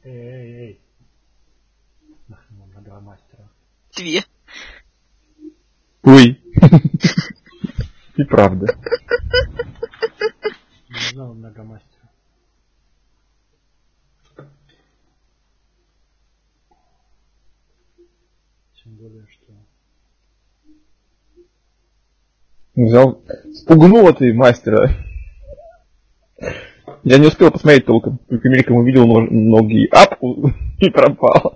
Эй. Нахрен много мастера. 2. Ой. И правда. Не знал много мастера. Тем более, что... Взял... Спугнула ты мастера. Я не успел посмотреть толком. Только мельком увидел ноги апку и пропал.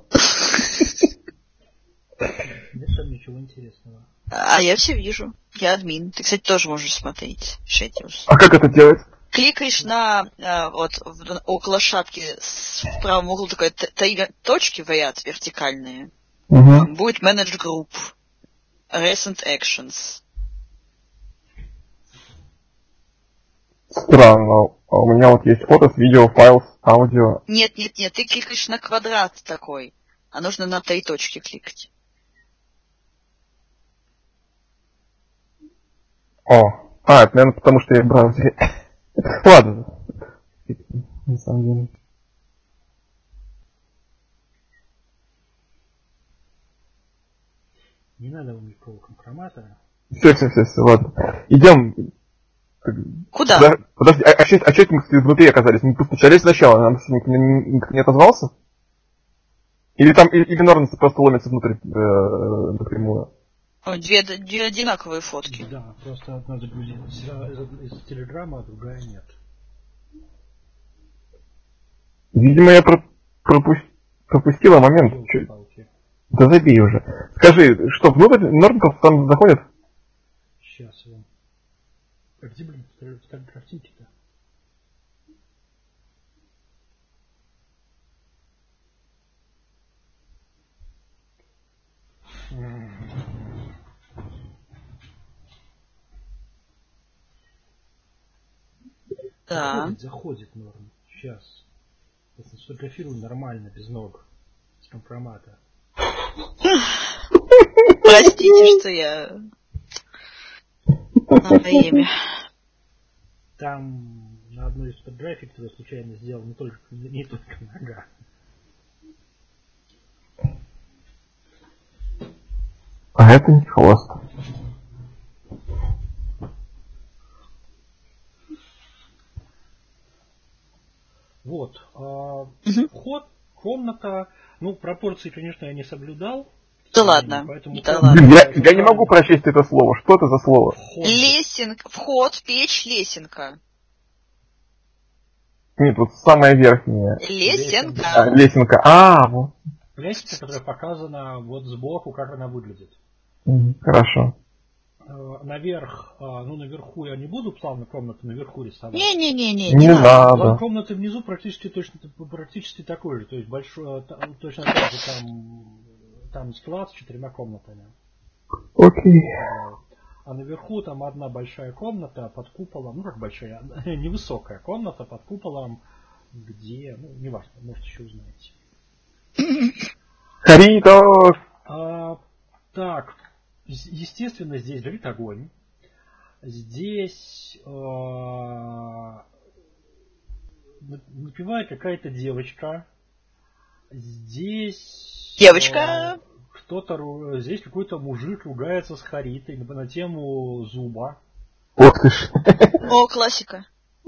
Нет там ничего интересного. А я все вижу. Я админ. Ты, кстати, тоже можешь смотреть. Шетиус. А как это делать? Кликаешь на около шапки в правом углу такой 3 точки в ряд вертикальные. Угу. Будет Manage Group. Recent Actions. Странно. А у меня вот есть фото с видео, файл с аудио. Нет. Ты кликаешь на квадрат такой. А нужно на 3 точки кликать. Это, наверное, потому что я в браузере. Ладно. На самом деле. Не надо у никакого компромата. Все, ладно. Идем. Куда? Подожди, а что мы внутри оказались? Мы постучались сначала, нам никто не отозвался? Или там, или Норнс просто ломится внутрь напрямую? Две одинаковые фотки. Да, просто одна загрузилась из Телеграма, а другая нет. Видимо, я пропустила момент. Да забей уже. Скажи, что, внутрь Норнков там заходит? Сейчас я... А где, блин, картинки-то? Да. Заходит Норм. Сейчас. Я сфотографирую нормально, без ног. С компромата. Простите, что я на время. Там на одной из фотографий, которую я случайно сделал, не только нога. А это не хвост. Вот. Вход, комната. Ну, пропорции, конечно, я не соблюдал. Да ладно. Поэтому Да ладно. Я не могу прочесть это слово. Что это за слово? Лесенка. Вход, печь, лесенка. Нет, вот самая верхняя. Лесенка. Лесенка. Вот. Лестница, которая показана вот сбоку, как она выглядит. Хорошо. Наверх, наверху я не буду плавно комнату наверху рисовать. Не надо. План комнаты внизу практически такой же, то есть большой, точно так же там склад с 4 комнатами. Окей. А наверху там одна большая комната под куполом, как большая, невысокая комната под куполом, где, неважно, можете еще узнаете. Коридор! Так, естественно, здесь горит огонь. Здесь напевает какая-то девочка. Здесь... Девочка! Здесь какой-то мужик ругается с Харитой на тему зуба. Ох ты ж. О, классика.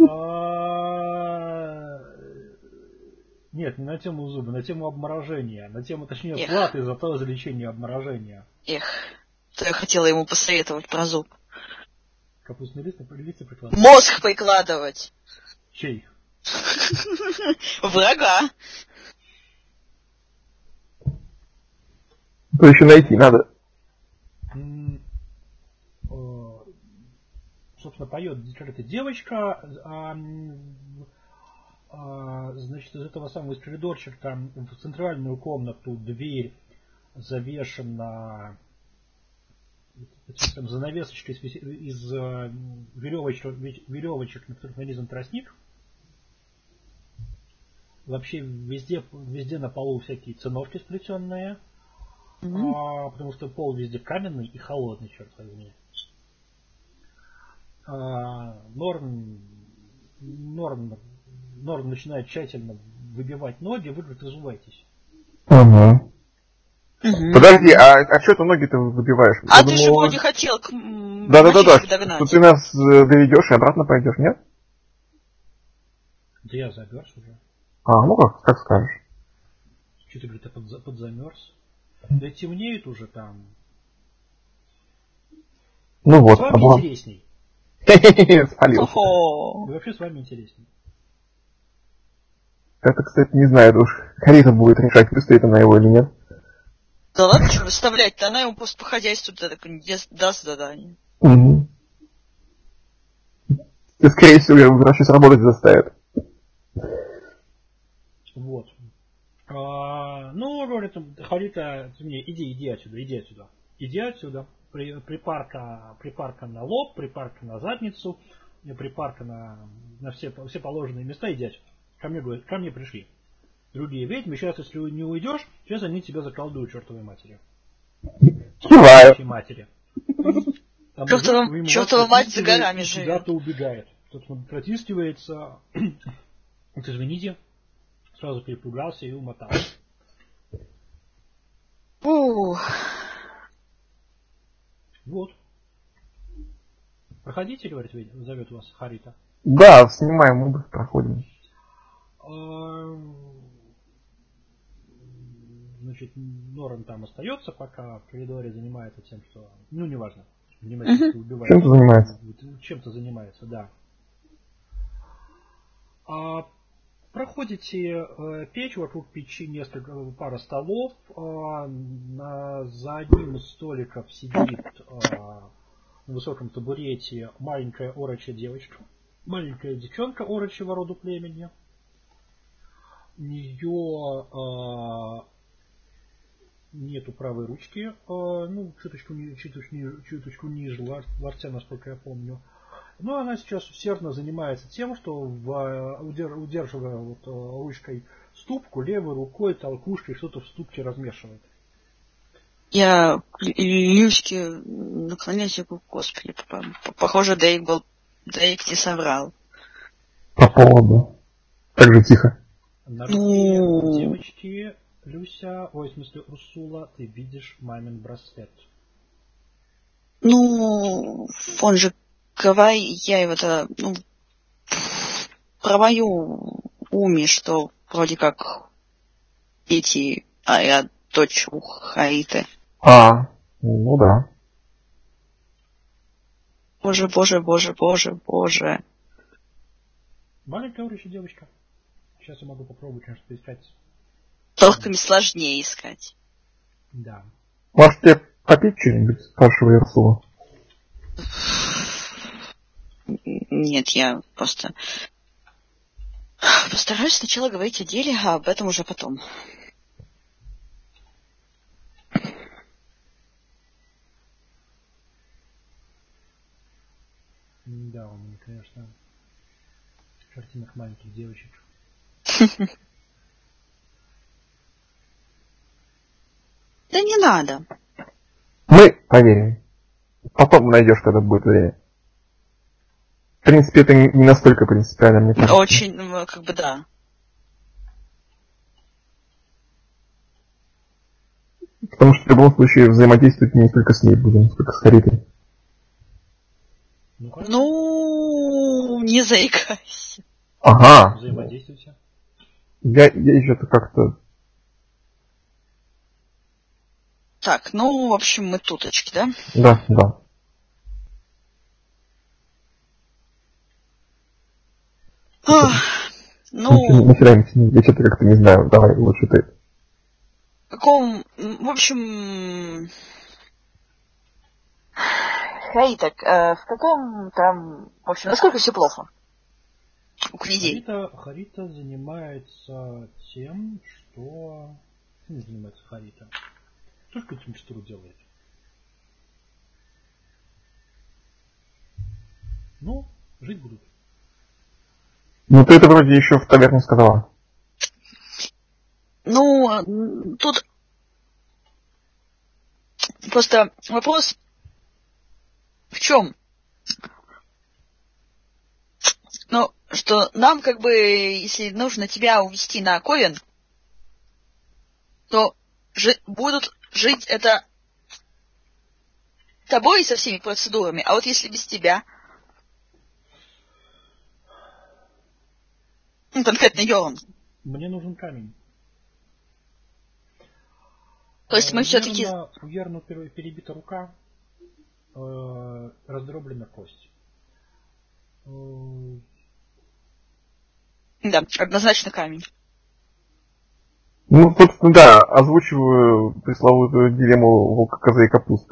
Нет, не на тему зуба, на тему обморожения. На тему, точнее, платы за то, за лечение обморожения. Что я хотела ему посоветовать про зуб. Капустный лист прикладывать? Мозг прикладывать. Чей? Врага. То еще найти надо. Собственно, поет какая-то девочка. Значит, из этого самого из коридорчика в центральную комнату дверь завешена занавесочкой из веревочек, на которых нанизан тростник. Вообще везде на полу всякие циновки сплетенные. Потому что пол везде каменный и холодный, черт возьми. Норм начинает тщательно выбивать ноги, вы разувайтесь. Угу. Подожди, а что ты ноги-то выбиваешь? А ты же вроде хотел к мальчишек догнать. Что ты нас доведешь и обратно пойдешь, нет? Да я замерз уже. Ну как скажешь. Что ты, говорит, я подзамерз? Да темнеет уже там. Ну вот. С вами интересней. Спалился. И вообще с вами интересней. Это, кстати, не знаю, уж Харита будет решать, выстоит она его или нет. Да ладно, что выставлять-то, она ему просто по хозяйству даст задание. Угу. Ты, скорее всего, его сейчас работать заставит. Вот. Говорит, Харита, иди отсюда. Иди отсюда. Припарка на лоб, припарка на задницу, припарка на все положенные места, иди отсюда. Ко мне пришли. Другие ведьмы, сейчас, если не уйдешь, сейчас они тебя заколдуют чертовой матерью. Киваю. Матери. Чертова мать за горами живет. Куда-то убегает. Кто-то протискивается. Извините. Сразу перепугался и умотал. Вот. Проходите, говорит, зовет вас Харита. Да, снимаем, мы проходим. Значит, Норан там остается, пока в коридоре занимается тем, что... неважно. Чем-то занимается. Чем-то занимается, да. Проходите печь, вокруг печи пара столов. За одним из столиков сидит на высоком табурете маленькая орочья девочка. Маленькая девчонка орочьего роду племени. У нее нету правой ручки, чуточку ниже локтя, насколько я помню. Но она сейчас усердно занимается тем, что удерживая ручкой ступку, левой рукой толкушкой что-то в ступке размешивает. Я Люське наклоняюсь и говорю, господи, похоже, Дейк не соврал. По поводу. Так же тихо. На руке девочки Урсула, ты видишь мамин браслет. Он же я его-то, про мою Уми, что вроде как дети, а я дочь у Хариты. Ну да. Боже. Маленькая урочья девочка. Сейчас я могу попробовать, конечно, поискать. Только сложнее искать. Да. Может, тебе попить что-нибудь? Спрашивает Урсула. Нет, я просто постараюсь сначала говорить о деле, а об этом уже потом. Да, у меня, конечно, картинок маленьких девочек. Да не надо. Мы поверим. Потом найдешь, когда будет время. В принципе, это не настолько принципиально, мне кажется. Очень, да. Потому что в любом случае взаимодействовать не только с ней будем, сколько с Харитой. Не заикайся. Ага. Взаимодействуйте. Я что-то как-то... Так, в общем, мы туточки, да? Да. Начинаем, я что-то как-то не знаю, давай, лучше ты. В общем... Харита, в каком там... В общем, насколько все плохо? У князей. Харита занимается тем, что... Чем не занимается Харита? Только текстуру делает. Жить будут. Ты это вроде еще в таверне сказала. Тут просто вопрос в чем? что нам, как бы, если нужно тебя увезти на Ковен, то будут жить это тобой и со всеми процедурами. А вот если без тебя... Ну, конкретно Йорн. Мне нужен камень. То есть мы все-таки... У Йорна перебита рука, раздроблена кость. Да, однозначно камень. Ну, собственно, да, озвучиваю пресловутую дилемму волка, козы и капусты.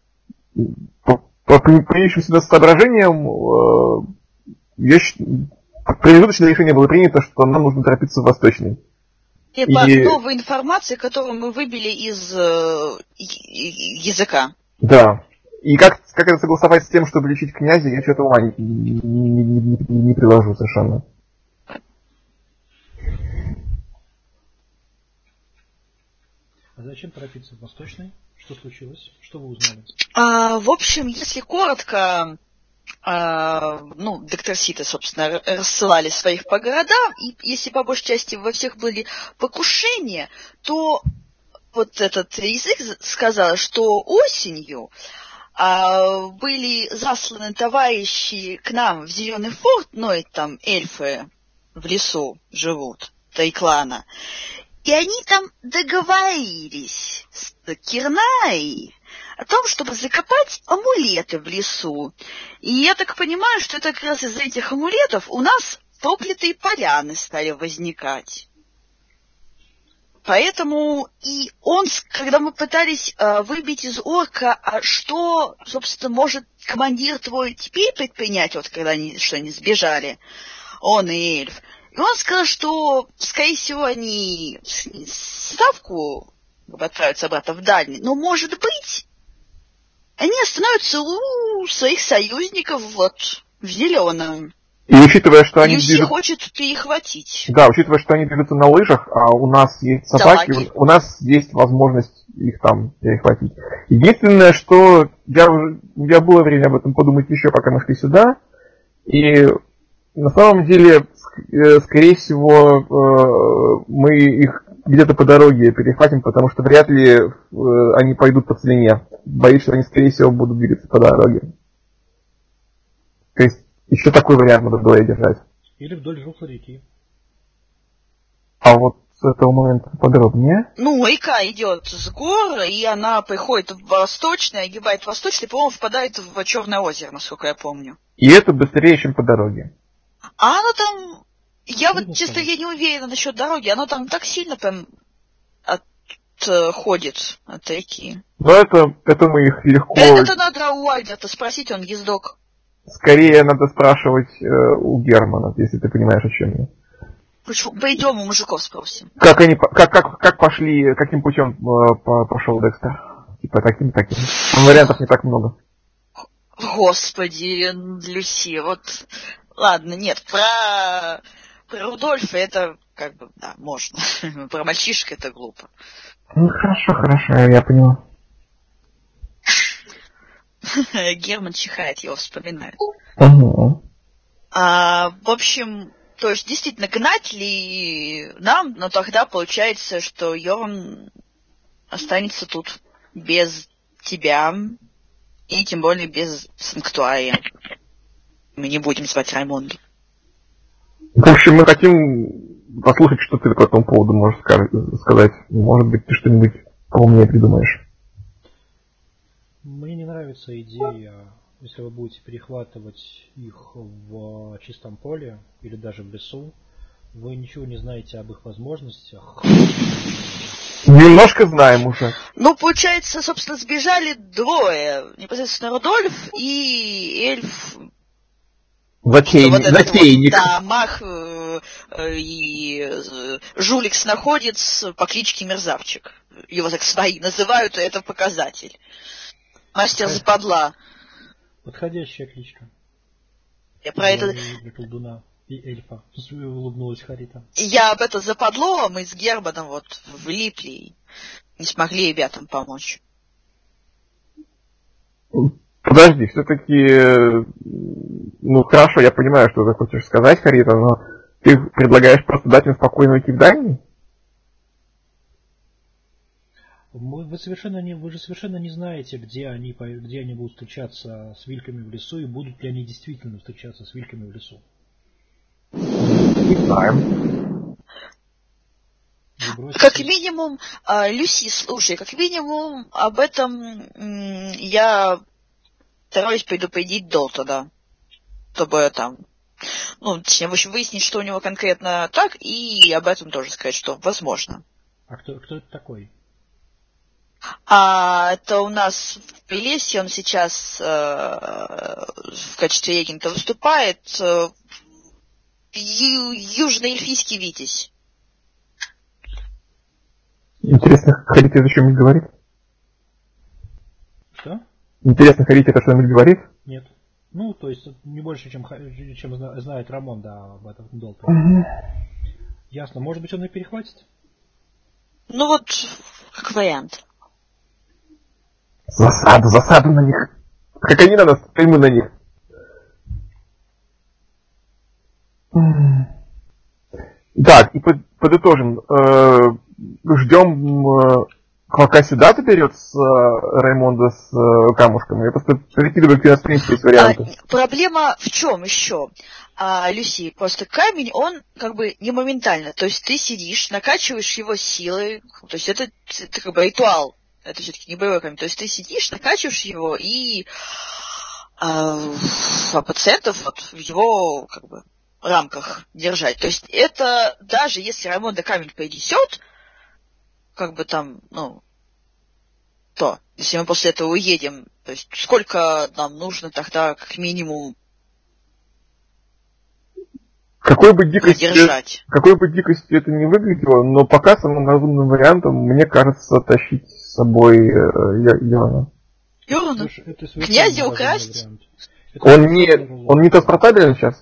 По принявшим сюда соображениям, промежуточное решение было принято, что нам нужно торопиться в Восточный. И по новой информации, которую мы выбили из языка. Да. И как это согласовать с тем, чтобы лечить князя, я что-то ума не приложу совершенно. А зачем торопиться в Восточный? Что случилось? Что вы узнали? В общем, если коротко, докторситы, собственно, рассылали своих по городам, и если по большей части во всех были покушения, то вот этот язык сказал, что осенью были засланы товарищи к нам в Зеленый форт, там эльфы в лесу живут, 3 клана, и они там договорились с Кирнаей о том, чтобы закопать амулеты в лесу. И я так понимаю, что это как раз из-за этих амулетов у нас проклятые поляны стали возникать. Поэтому и когда мы пытались выбить из орка, что, собственно, может командир твой теперь предпринять, вот когда они сбежали, он и эльф, и он сказал, что, скорее всего, они ставку отправятся обратно в дальний, но, может быть, они остановятся у своих союзников в Зеленом. И учитывая, что они Люси хочет перехватить. Да, учитывая, что они движутся на лыжах, а у нас есть собаки, у нас есть возможность их там перехватить. Единственное, что я было время об этом подумать еще, пока мы шли сюда, и на самом деле, скорее всего, мы их где-то по дороге перехватим, потому что вряд ли они пойдут по целине. Боюсь, что они, скорее всего, будут двигаться по дороге. То есть, еще такой вариант надо было держать. Или вдоль жухлой реки. А вот с этого момента подробнее. Река идет с гор, и она приходит в Восточный, огибает Восточный, по-моему, впадает в Черное озеро, насколько я помню. И это быстрее, чем по дороге. А оно там... Я честно, я не уверена насчет дороги. Оно там так сильно прям отходит от реки. Но это мы их легко... Это надо у Альберта спросить, он ездок. Скорее надо спрашивать у Германа, если ты понимаешь, о чем я. Почему? Пойдем у мужиков спросим. Как пошли, каким путем пошел Декстер? Типа таким. Вариантов не так много. Господи, Люси, Ладно, нет, про Рудольфа это да, можно. Про мальчишка это глупо. Ну, хорошо, я поняла. Герман чихает, его вспоминает. Угу. В общем, то есть действительно гнать ли нам, но тогда получается, что Йорн останется тут без тебя и тем более без санктуария. Мы не будем звать Раймонду. В общем, мы хотим послушать, что ты по этому поводу можешь сказать. Может быть, ты что-нибудь поумнее придумаешь. Мне не нравится идея, если вы будете перехватывать их в чистом поле или даже в лесу, вы ничего не знаете об их возможностях. Немножко знаем уже. Получается, собственно, сбежали двое. Непосредственно Рудольф и эльф. Затейник. Да, Мах и жулик-снаходец по кличке Мерзавчик. Его так свои называют, и это показатель. Мастер западла. Подходящая кличка. Я про это... Для колдуна и эльфа. Улыбнулась Харита. Я об этом западло, мы с Германом влипли и не смогли ребятам помочь. Подожди, все-таки, ну хорошо, я понимаю, что ты хочешь сказать, Харита, но ты предлагаешь просто дать им спокойно уйти в Данию? Вы же совершенно не знаете, где они будут встречаться с вильками в лесу, и будут ли они действительно встречаться с вильками в лесу. Не знаем. Как минимум, Люси, слушай, как минимум об этом я стараюсь предупредить Долтона, чтобы там, ну, точнее, в общем, выяснить, что у него конкретно так, и об этом тоже сказать, что возможно. А кто это такой? Это у нас в Прелесье, он сейчас в качестве регента выступает, южноэльфийский витязь. Интересно, Харита это что-нибудь говорит? Что? Интересно, Харита это что-нибудь говорит? Нет. Ну, то есть не больше, чем знает Рамон, да, об этом Долтоне. Угу. Ясно. Может быть, он и перехватит? Ну вот, как вариант. Засаду на них. Как они на нас, и мы на них. Так, и подытожим. Ждем, пока сюда доберет с Раймонда с камушком. Я просто прикидываю, какие у нас в принципе есть варианты. Проблема в чем еще? Люси, просто камень, он как бы не моментально. То есть ты сидишь, накачиваешь его силой. То есть это как бы ритуал. Это все-таки не боевой камень. То есть ты сидишь, накачиваешь его и пациентов вот в его как бы рамках держать. То есть это даже если Раймонда камень принесет, как бы там, ну, то, если мы после этого уедем, то есть сколько нам нужно тогда как минимум какой бы дикостью держать? Это не выглядело, но пока самым разумным вариантом, мне кажется, тащить с собой Йорна. Йорна? Князя украсть? Он не транспортабелен сейчас?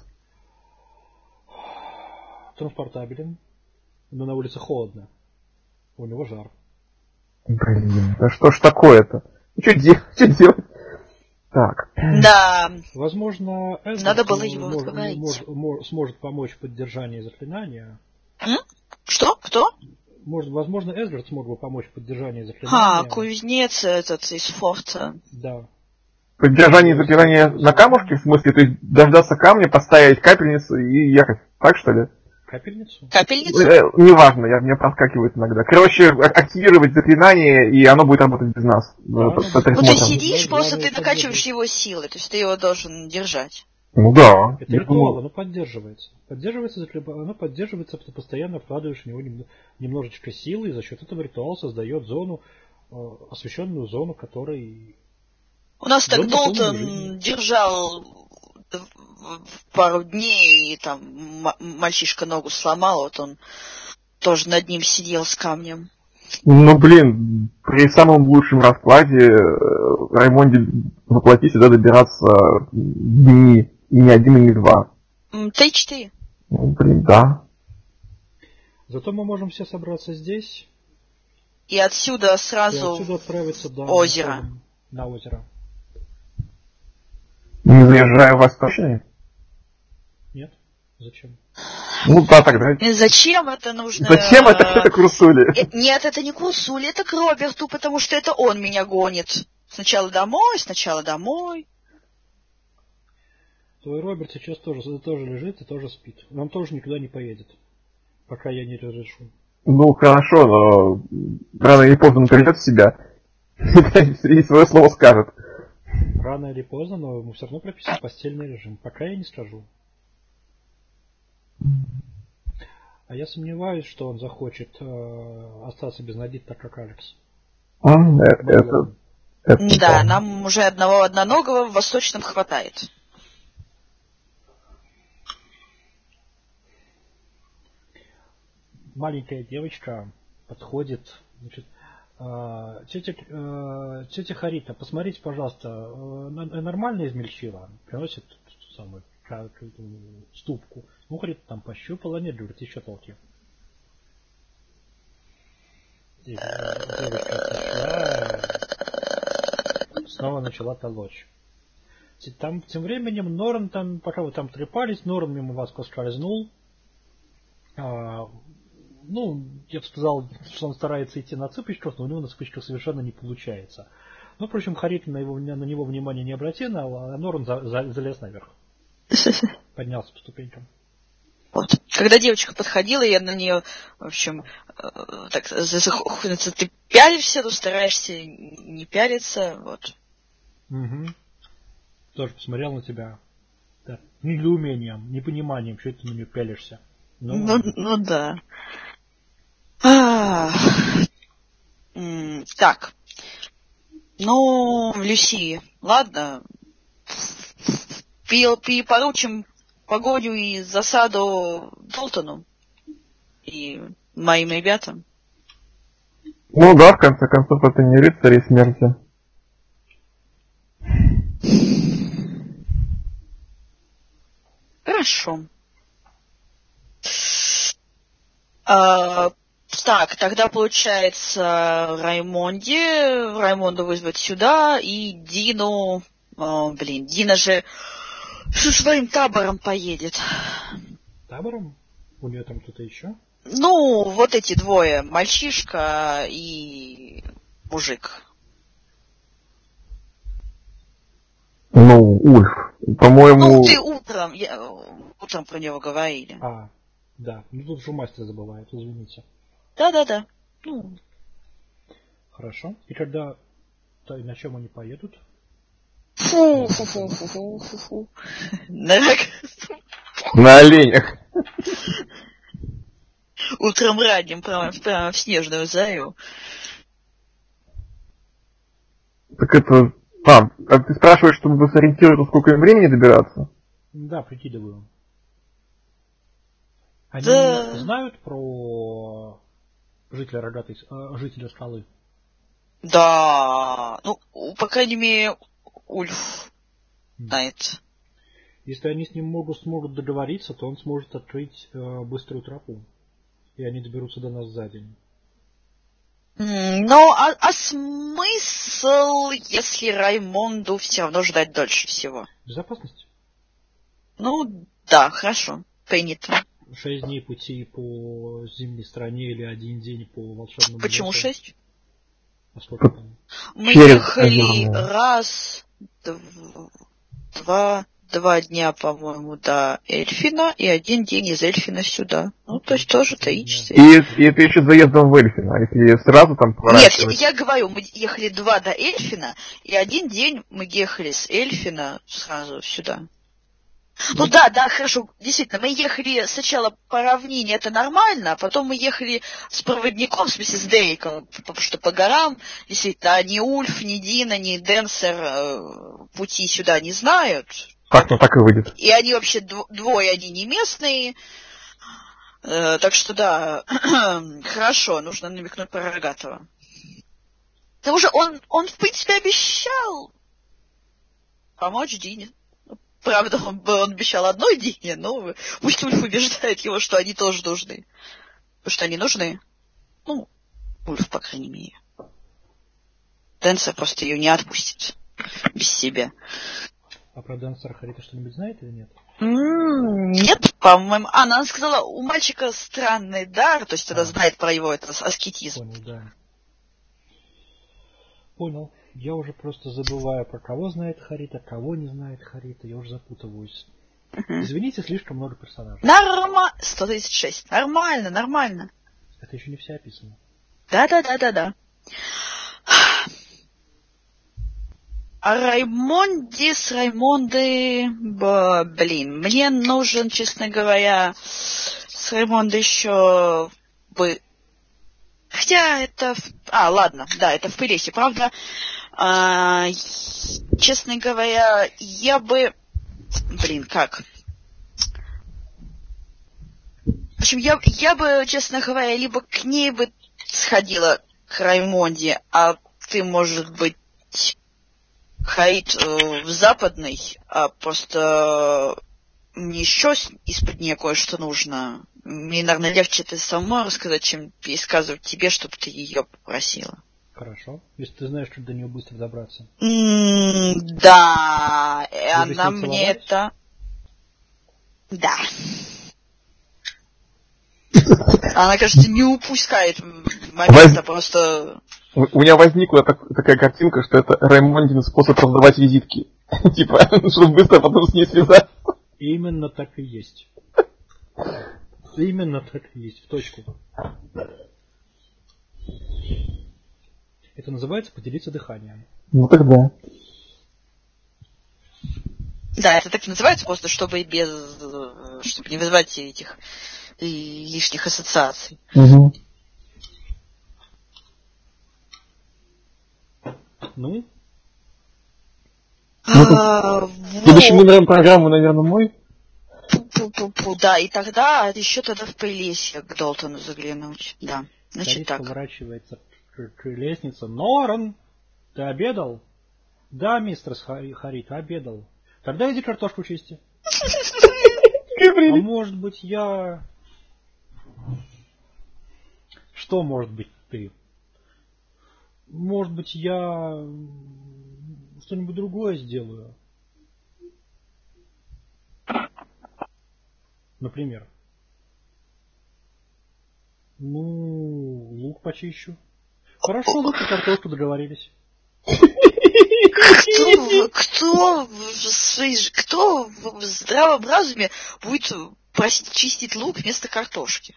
Транспортабелен, но на улице холодно. У него жар. Блин, да что ж такое-то? Что делать? Так. Да. Возможно, надо было его отговорить. Сможет помочь в поддержании заклинания. Что? Кто? Возможно, Эсгард смог бы помочь в поддержании заклинания. Кузнец этот из форта. Да. Поддержание заклинания на камушке, в смысле, то есть дождаться камня, поставить капельницу и ехать. Так что ли? Капельницу? Неважно, мне проскакивает иногда. Короче, активировать заклинание, и оно будет работать без нас. Ты сидишь, просто ты накачиваешь его силой, то есть ты его должен держать. Ну да. Это ритуал, оно поддерживается. Оно поддерживается, ты постоянно вкладываешь в него немножечко силы, и за счет этого ритуал создает зону, освещенную зону, которой... У нас так Долтон держал пару дней, и там мальчишка ногу сломал, вот он тоже над ним сидел с камнем. Ну, блин, при самом лучшем раскладе Раймонде воплоти сюда добираться дни, и не один, и не два. 3-4. Ну, блин, да. Зато мы можем все собраться здесь. И отсюда сразу отправиться озеро. На озеро. Не заезжая в Восточный? Нет. Зачем? Ну да, тогда. Зачем это нужно? Зачем это к Урсуле? Нет, это не к Урсуле, это к Роберту, потому что это он меня гонит. Сначала домой. Твой Роберт сейчас тоже лежит и тоже спит. Он тоже никуда не поедет, пока я не разрешу. Ну хорошо, но рано или поздно он придет в себя и свое слово скажет. Рано или поздно, но ему все равно прописан постельный режим. Пока я не скажу. А я сомневаюсь, что он захочет остаться без Надит, так как Алекс. Да, нам уже одного одноногого в Восточном хватает. Маленькая девочка подходит, значит, тетя Харита, посмотрите, пожалуйста, нормально измельчила, приносит самую ступку. Ну, Харита там пощупала, нет, говорит, еще толки. Девочка отошла, снова начала толочь. Там тем временем Норн, там, пока вы там трепались, Норн мимо вас поскользнул. Я бы сказал, что он старается идти на цыпочках, но у него на цыпочках совершенно не получается. Но, впрочем, Харит на него внимания не обратил, а Норн залез наверх. Поднялся по ступенькам. Вот. Когда девочка подходила, я на нее, в общем, так, ты пялишься, то стараешься не пялиться, вот. Угу. Тоже посмотрел на тебя. Да. Недоумением, непониманием, что ты на нее пялишься. Ну да. Так. Люси, ладно. Поручим погоню и засаду Долтону и моим ребятам. Ну да, в конце концов, это не рыцари смерти. Хорошо. Так, тогда получается Раймонду вызвать сюда и Дину... Дина же со своим табором поедет. Табором? У нее там кто-то еще? Вот эти двое, мальчишка и мужик. Ульф. По-моему... Ты утром про него говорили. Да. Тут же мастер забывает, извините. Да. Хорошо. И когда... На чем они поедут? Фу. На оленях. Утром ранним, прямо в снежную зарю. Так это... ты спрашиваешь, чтобы сориентироваться, сколько им времени добираться? Да, прикидываю. Они знают про жителя скалы? Да. По крайней мере, Ульф знает. Если они с ним смогут договориться, то он сможет открыть быструю тропу. И они доберутся до нас за день. Смысл, если Раймонду все равно ждать дольше всего? Безопасность? Да, хорошо. Принято. 6 дней пути по зимней стране или 1 день по волшебному лесу. Почему 6? А сколько там? Мы ехали раз, два дня, по-моему, до Эльфина, и 1 день из Эльфина сюда. То есть тоже 3-4. И это еще заездом в Эльфин, а если сразу там поворачивать... Нет, я говорю, мы ехали 2 до Эльфина, и 1 день мы ехали с Эльфина сразу сюда. Да, хорошо, действительно, мы ехали сначала по равнине, это нормально, а потом мы ехали с проводником, в смысле с Дейком, потому что по горам, действительно, ни Ульф, ни Дина, ни Денсер пути сюда не знают. Так и выйдет. И они вообще двое, они не местные, так что да, хорошо, нужно намекнуть про Рогатого. К тому же он в принципе обещал помочь Дине. Правда, он обещал одной Дине, но пусть Ульф убеждает его, что они тоже нужны. Потому что они нужны. Ульф, по крайней мере. Денсер просто ее не отпустит без себя. А про Денсера Харита что-нибудь знает или нет? Нет, по-моему. Она сказала, у мальчика странный дар, то есть она знает про его аскетизм. Понял, да. Понял. Я уже просто забываю, про кого знает Харита, кого не знает Харита. Я уже запутываюсь. Извините, слишком много персонажей. 136. Нормально. Это еще не все описано. Да. А Раймонды... мне нужен, честно говоря, с Раймондой еще бы... Хотя это... ладно, да, это в Прелесе, правда. Честно говоря, я бы... как? В общем, я бы, честно говоря, либо к ней бы сходила, к Раймонде, а ты, может быть, Харит в западной, а просто мне еще из-под нее кое-что нужно. Мне, наверное, легче это самой рассказать, чем пересказывать тебе, чтобы ты ее попросила. Хорошо. Если ты знаешь, как до нее быстро добраться. Да, и Вы она мне целовались? это... Да. Она, кажется, не упускает момента, просто... У меня возникла такая картинка, что это Раймондин способ раздавать визитки. Типа, чтобы быстро потом с ней связаться. Именно так и есть. Именно так и есть, в точку. Это называется поделиться дыханием. Ну тогда. Да, это так называется, просто чтобы чтобы не вызывать этих лишних ассоциаций. Угу. Ну? Следующий номер программы, наверное, мой. Да, и тогда еще в Прилесье к Долтону заглянуть. Да, значит Харит так. поворачивается к лестнице. Норан, ты обедал? Да, мистер Харит, обедал. Тогда иди картошку чисти. А может быть я... Что может быть ты? Может быть я что-нибудь другое сделаю? Например. Ну, лук почищу. Хорошо, лук и картошку договорились. Кто в здравом разуме будет просить чистить лук вместо картошки?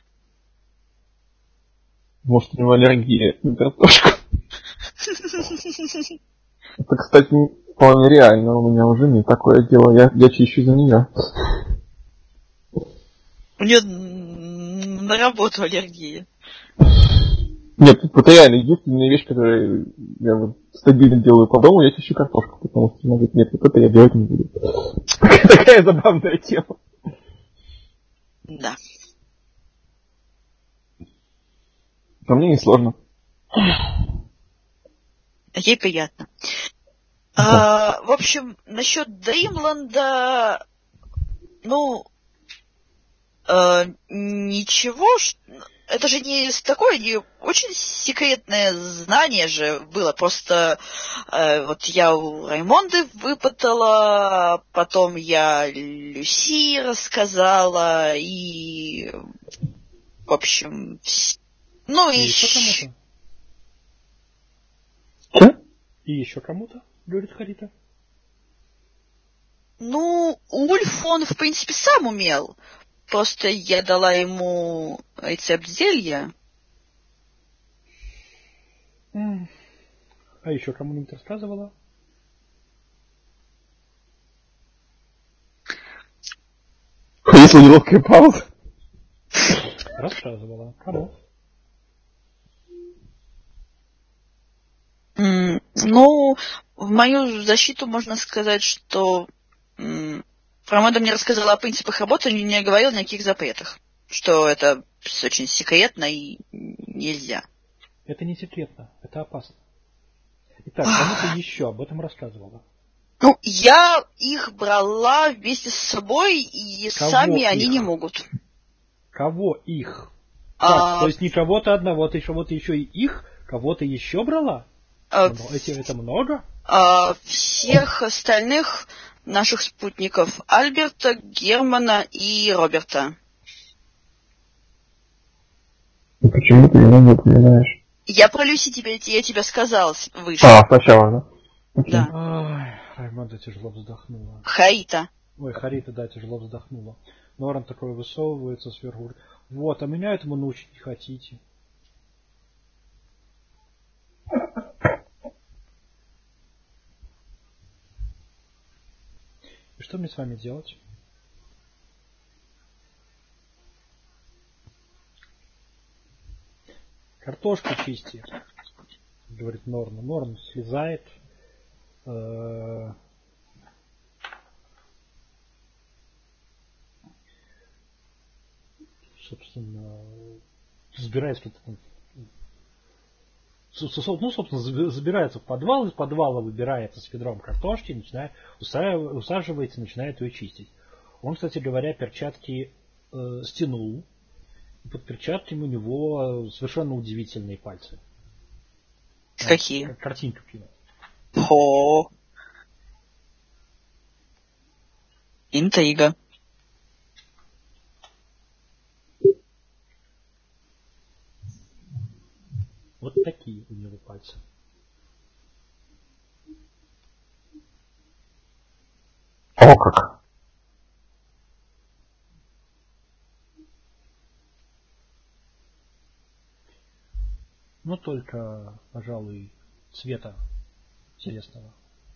Может, у него аллергия на картошку. Это, кстати, вполне реально. У меня уже не такое дело. Я чищу за нее. У нее на работу аллергия. Нет, это реально единственная вещь, которую я вот стабильно делаю по дому, я чищу картошку, потому что она говорит, нет, вот это я делать не буду. Такая забавная тема. Да. По мне не сложно. Ей приятно. Да. В общем, насчет Дримланда, ничего, это же не такое, не очень секретное знание же было, просто вот я у Раймонды выпытала, потом я Люси рассказала, и в общем, И еще кому-то? Что? И еще кому-то, говорит Харита. Ульф, он, в принципе, сам умел. Просто я дала ему рецепт зелья. А еще кому-нибудь рассказывала? Повисла неловкая пауза. Рассказывала. Кому? В мою защиту можно сказать, что Ромада мне рассказала о принципах работы, но не говорила ни о каких запретах. Что это очень секретно и нельзя. Это не секретно, это опасно. Итак, кому-то еще об этом рассказывала. Я их брала вместе с собой, и Кого сами их? они не могут. Кого их? Так, то есть не кого-то одного, ты кого-то еще и их, кого-то еще брала? Это много? Всех остальных наших спутников. Альберта, Германа и Роберта. Почему ты меня не упоминаешь? Я про Люси я тебе сказал выше. Сначала, да? Да. Ай, Раймонда тяжело вздохнула. Харита. Ой, Харита, да, тяжело вздохнула. Норан такой высовывается сверху, говорит, вот, а меня этому научить не хотите. И что мне с вами делать? Картошку чисти, говорит Норн. Норн слезает. Собственно, забирается забирается в подвал, из подвала выбирается с ведром картошки, усаживается, начинает ее чистить. Он, кстати говоря, перчатки стянул. И под перчатками у него совершенно удивительные пальцы. Какие? Картинка в кино. Хо. Интрига. Вот такие у него пальцы. О, как. Но только, пожалуй, цвета телесного.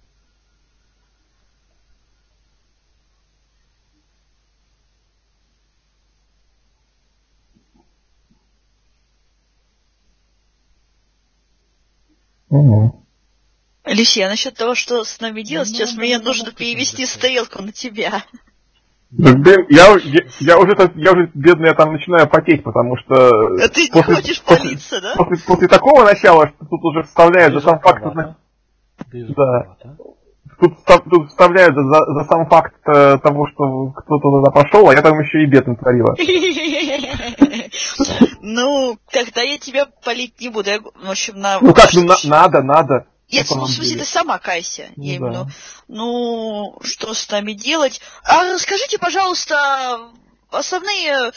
Угу. Люсия, насчет того, что с нами делать, Ну, сейчас да, мне да, нужно да, перевести да. стрелку на тебя. Да, блин, я уже, бедный, я там начинаю потеть, потому что... А ты не хочешь палиться, да? После такого начала, что тут уже вставляют Да за сам факт... Да. Тут вставляют за сам факт того, что кто-то туда пошел, а я там еще и бед натворила. Ну, тогда я тебя палить не буду. В общем, Ну как, ну надо. Нет, ну, в смысле, ты сама кайся. Я именно, да. ну, что с нами делать? А расскажите, пожалуйста, основные,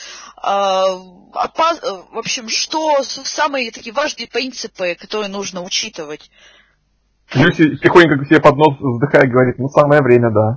в общем, что самые такие важные принципы, которые нужно учитывать? Люси тихонько к себе под нос вздыхая говорит, ну самое время, да.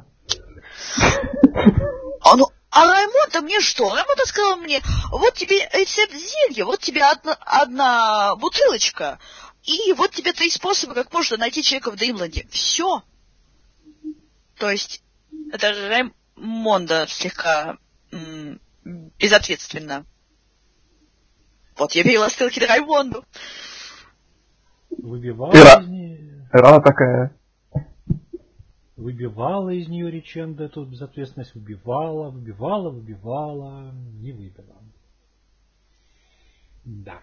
А Раймонда мне что? Раймонда сказал мне, вот тебе рецепт зелья, вот тебе одна бутылочка, и вот тебе 3 способа, как можно найти человека в Дримленде. Все. То есть, это Раймонда слегка безответственно. Вот, я перевела стрелки на Раймонду. Выбивала из нее... Рана такая. Выбивала из нее Риченда эту безответственность, выбивала, не выбила. Да.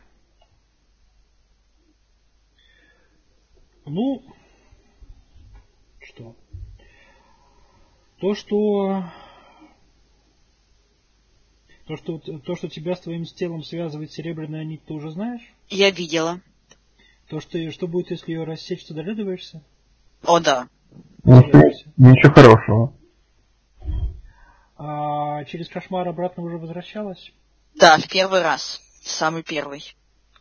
Ну, что? То, что тебя с твоим телом связывает серебряная нить, ты уже знаешь? Я видела. То, что будет, если ее рассечь, ты догадываешься? О, да. Ничего хорошего. А через кошмар обратно уже возвращалась? Да, в первый раз. Самый первый.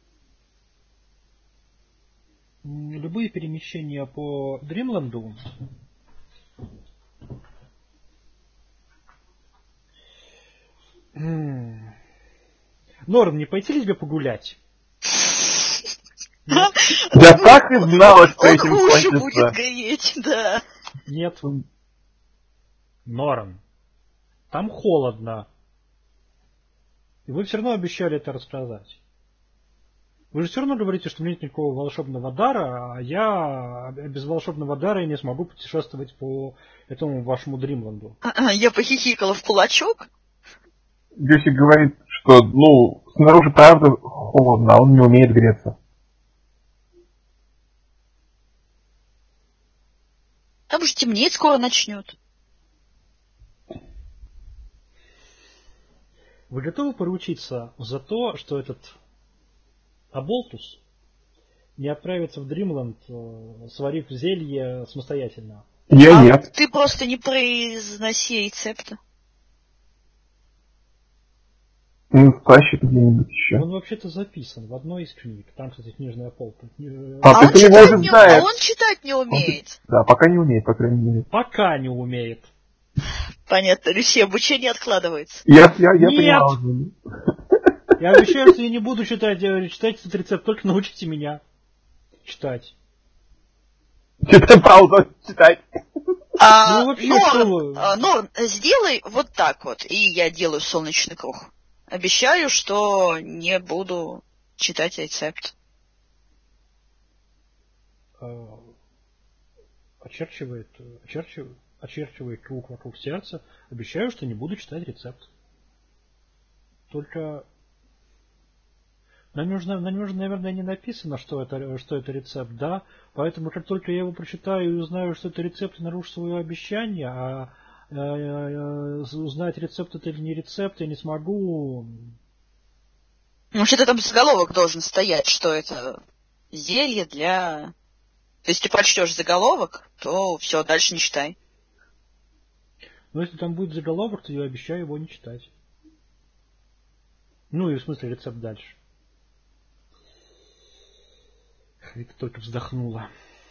Любые перемещения по Дримленду Норм, не пойти ли тебе погулять? Я так и знала, что этим кончится. Он будет гореть, да. Нет. Норм, там холодно. И вы все равно обещали это рассказать. Вы же все равно говорите, что нет никакого волшебного дара, а я без волшебного дара не смогу путешествовать по этому вашему Дримленду. Я похихикала в кулачок. Люси говорит, что, снаружи правда холодно, а он не умеет греться. Там же темнеть скоро начнет. Вы готовы поручиться за то, что этот Аболтус не отправится в Дримленд, сварив зелье самостоятельно? Нет. Ты просто не произноси рецепта. Тащит где-нибудь еще. Он вообще-то записан в одной из книг. Там, кстати, книжная полка. Он читать не умеет. Да, пока не умеет, по крайней мере. Пока не умеет. Понятно, Люси, обучение откладывается. Я Нет! понимал. Я обещаю, что я не буду читать этот рецепт, только научите меня читать. Что-то паузу читать. Норм, сделай вот так вот, и я делаю солнечный круг. Обещаю, что не буду читать рецепт. Очерчивает круг вокруг сердца. Обещаю, что не буду читать рецепт. Только на нем же, наверное, не написано, что это рецепт, да? Поэтому как только я его прочитаю и узнаю, что это рецепт, и нарушу свое обещание, а узнать, рецепт это или не рецепт, я не смогу. Вообще-то там заголовок должен стоять, что это зелье для... Если ты прочтешь заголовок, то все, дальше не читай. Но если там будет заголовок, то я обещаю его не читать. Ну и в смысле рецепт дальше. Харита только вздохнула.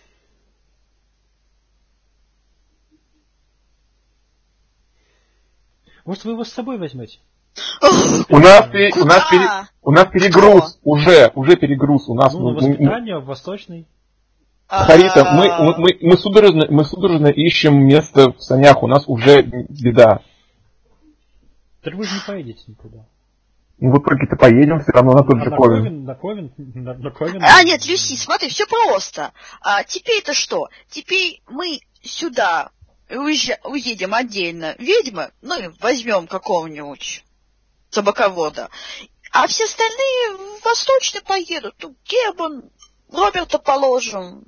Может, вы его с собой возьмете? У нас перегруз. Уже перегруз. У нас на воспитание в Восточный. Харита, мы судорожно ищем место в санях. У нас уже беда. Так вы же не поедете никуда. Ну, в итоге-то поедем все равно на тот же Ковен. На Ковен. Нет, Люси, смотри, все просто. Теперь-то что? Теперь мы сюда уедем отдельно ведьмы, ну и возьмем какого-нибудь собаковода. А все остальные в Восточный поедут. Ну, Геббон, Роберта положим,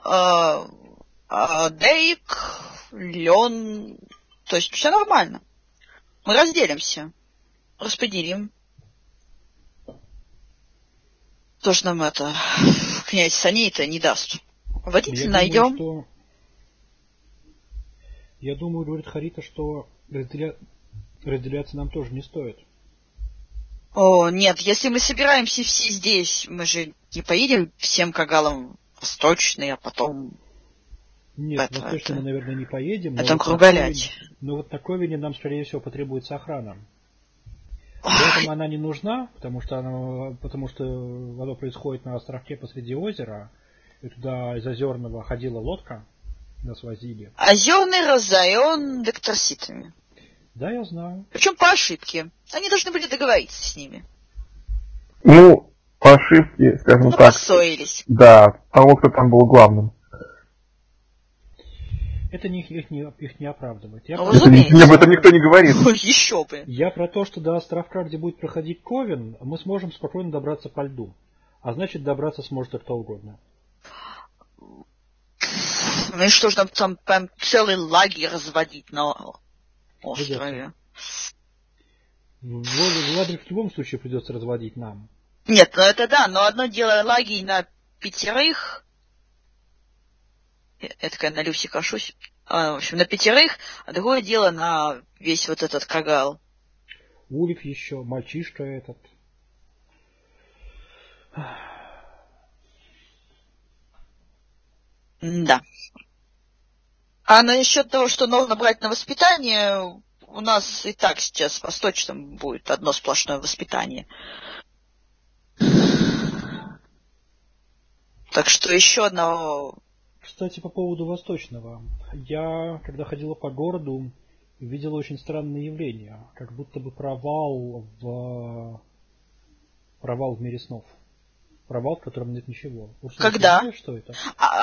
Дейк, Лен. То есть все нормально. Мы разделимся. Распределим. Тоже нам это князь Саней-то не даст. Водитель найдем. Я думаю, говорит Харита, что разделяться нам тоже не стоит. О, нет, если мы собираемся все здесь, мы же не поедем всем кагалам Восточный, а потом... Нет, Восточный мы, наверное, не поедем. Это круголять. Но вот на Ковене нам, скорее всего, потребуется охрана. При этом она не нужна, потому что оно происходит на островке посреди озера, и туда из Озерного ходила лодка, нас возили. Озерный разорен докторситами. Да, я знаю. Причем по ошибке. Они должны были договориться с ними. Ну, по ошибке, скажем так. Поссорились. Да, того, кто там был главным. Это их не оправдывает. Об этом никто не говорит. Еще бы. Я про то, что до островка, где будет проходить Ковен, мы сможем спокойно добраться по льду. А значит, добраться сможет и кто угодно. Ну и что ж нам там прям целый лагерь разводить на острове? Лагерь в любом случае придется разводить нам. Нет, ну это да, но одно дело лагерь на 5. Это когда на Люси кашусь. В общем, на 5, а другое дело на весь вот этот кагал. Улик еще, мальчишка этот. Да. А насчет того, что нужно брать на воспитание, у нас и так сейчас в Восточном будет одно сплошное воспитание. Так что еще одного... Кстати, по поводу Восточного. Я, когда ходила по городу, видела очень странное явление. Как будто бы провал в мире снов. Провал, в котором нет ничего. Урсула, когда? Ты знаешь, что это?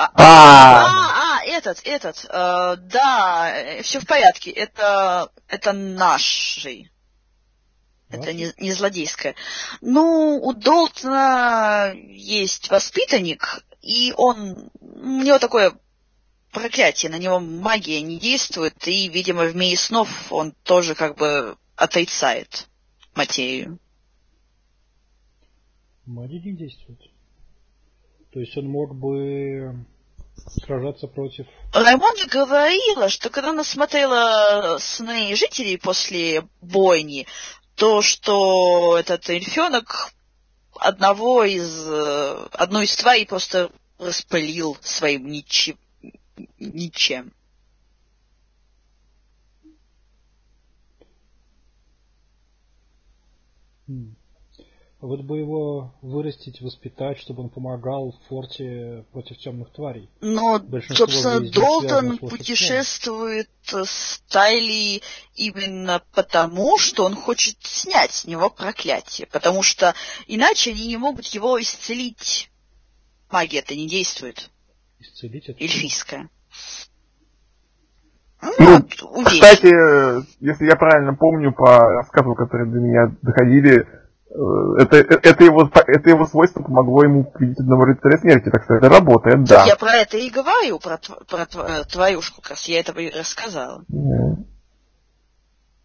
Этот. Да, все в порядке. Это наши. Это не злодейское. Ну, у Долтона есть воспитанник, и у него такое проклятие, на него магия не действует, и, видимо, в мире снов он тоже как бы отрицает материю. Магия не действует. То есть он мог бы сражаться против... Раймонда говорила, что когда она смотрела сны жителей после бойни, то, что этот эльфенок одну из тварей просто распылил своим ничем. Вот бы его вырастить, воспитать, чтобы он помогал в форте против темных тварей. Но, собственно, Долтон путешествует с Тайли именно потому, что он хочет снять с него проклятие. Потому что иначе они не могут его исцелить. Магия-то не действует. Исцелить это эльфийская. Кстати, если я правильно помню по рассказам, которые до меня доходили, это его свойство помогло ему победить одного рыцаря смерти, так сказать, это работает, да. Я про это и говорю, про твоюшку, как раз я это и рассказала.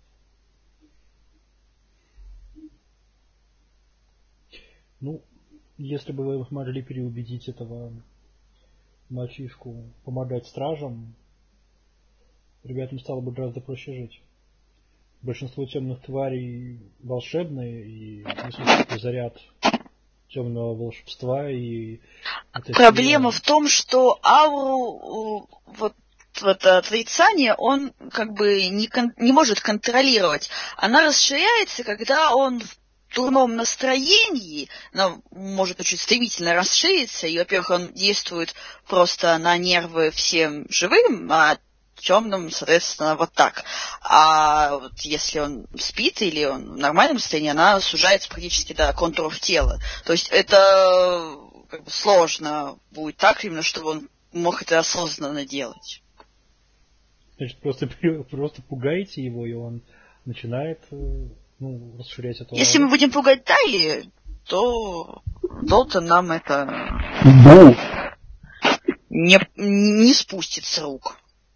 Ну, если бы вы смогли переубедить этого мальчишку помогать стражам, ребятам стало бы гораздо проще жить. Большинство темных тварей волшебные и несут заряд темного волшебства и... Проблема в том, что ауру вот это отрицание он как бы не может контролировать. Она расширяется, когда он в дурном настроении, она может очень стремительно расшириться, и, во-первых, он действует просто на нервы всем живым, а темным, соответственно, вот так. А вот если он спит или он в нормальном состоянии, она сужается практически до контуров тела. То есть это как бы сложно будет так именно, чтобы он мог это осознанно делать. Значит, просто пугаете его, и он начинает расширять эту... Если мы будем пугать Тайли, то Долтон нам это не спустит с рук.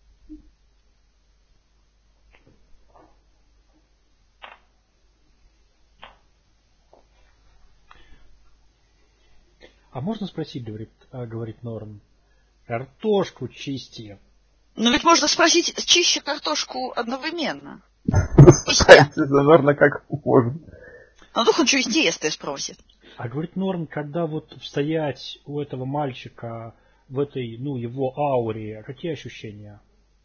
А можно спросить, говорит Норм, картошку чисти? Ну ведь можно спросить, чище картошку одновременно. Наверное, как можно. А вдруг он что интересное спросит. А говорит Норм, когда вот стоять у этого мальчика в этой, его ауре, какие ощущения?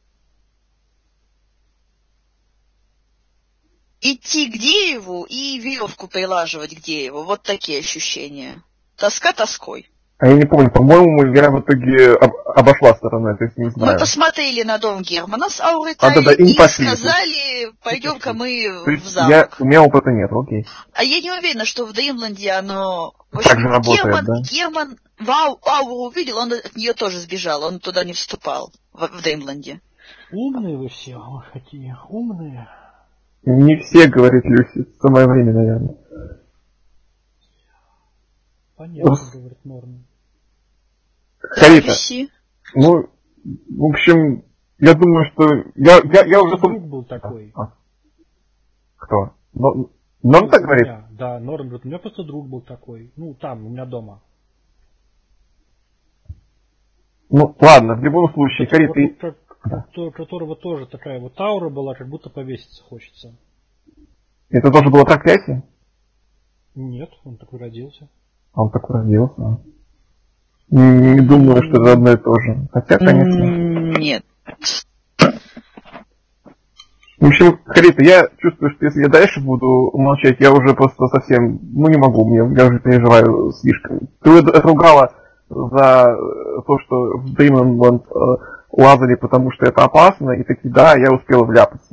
Идти к дереву и веревку прилаживать к дереву. Вот такие ощущения. Тоска тоской. А я не помню, по-моему, я в итоге обошла стороной, то есть не знаю. Мы посмотрели на дом Германа с аурой Тайли и сказали, пойдем-ка мы в замок. У меня опыта нет, окей. А я не уверена, что в Дреймленде оно... Так же работает, да? Герман ауру увидел, он от нее тоже сбежал, он туда не вступал, в Дреймленде. Умные вы все, какие умные. Не все, говорит Люси, самое время, наверное. Понятно, говорит Норм. Харита. Ну, в общем, я думаю, что... Я уже... Друг был такой. Кто? Норм так говорит? Да, Норм говорит, у меня просто друг был такой. Там, у меня дома. Ну, ладно, в любом случае, Харита... У которого тоже такая вот аура была, как будто повеситься хочется. Это тоже было проклятие? Нет, он такой родился. Он такой родился. Не думаю, что это одно и то же. Хотя, конечно... Нет. В общем, Харита, я чувствую, что если я дальше буду молчать, я уже просто совсем... не могу, я уже переживаю слишком. Ты отругала за то, что в Дримленд лазали, потому что это опасно, и таки, да, я успел вляпаться.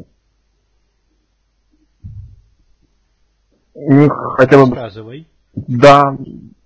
Хотела бы... Рассказывай. Да.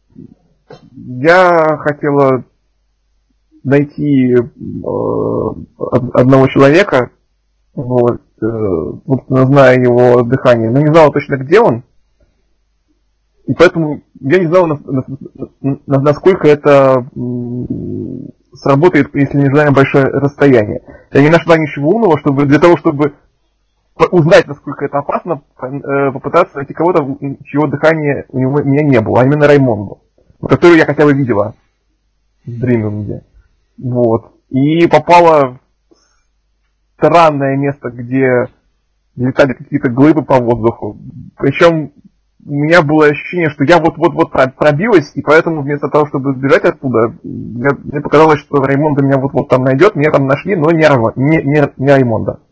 Я хотела найти одного человека, собственно, зная его дыхание, но не знала точно, где он. И поэтому я не знал, насколько это сработает, если не знаем большое расстояние. Я не нашла ничего умного, для того, чтобы узнать, насколько это опасно, попытаться найти кого-то, чьего дыхания у меня не было, а именно Раймонду, которую я хотя бы видела в Дримленде. И попала в странное место, где летали какие-то глыбы по воздуху. Причем у меня было ощущение, что я вот-вот пробилась, и поэтому вместо того, чтобы сбежать оттуда, мне показалось, что Раймонда меня вот-вот там найдет, меня там нашли, но не Раймонда.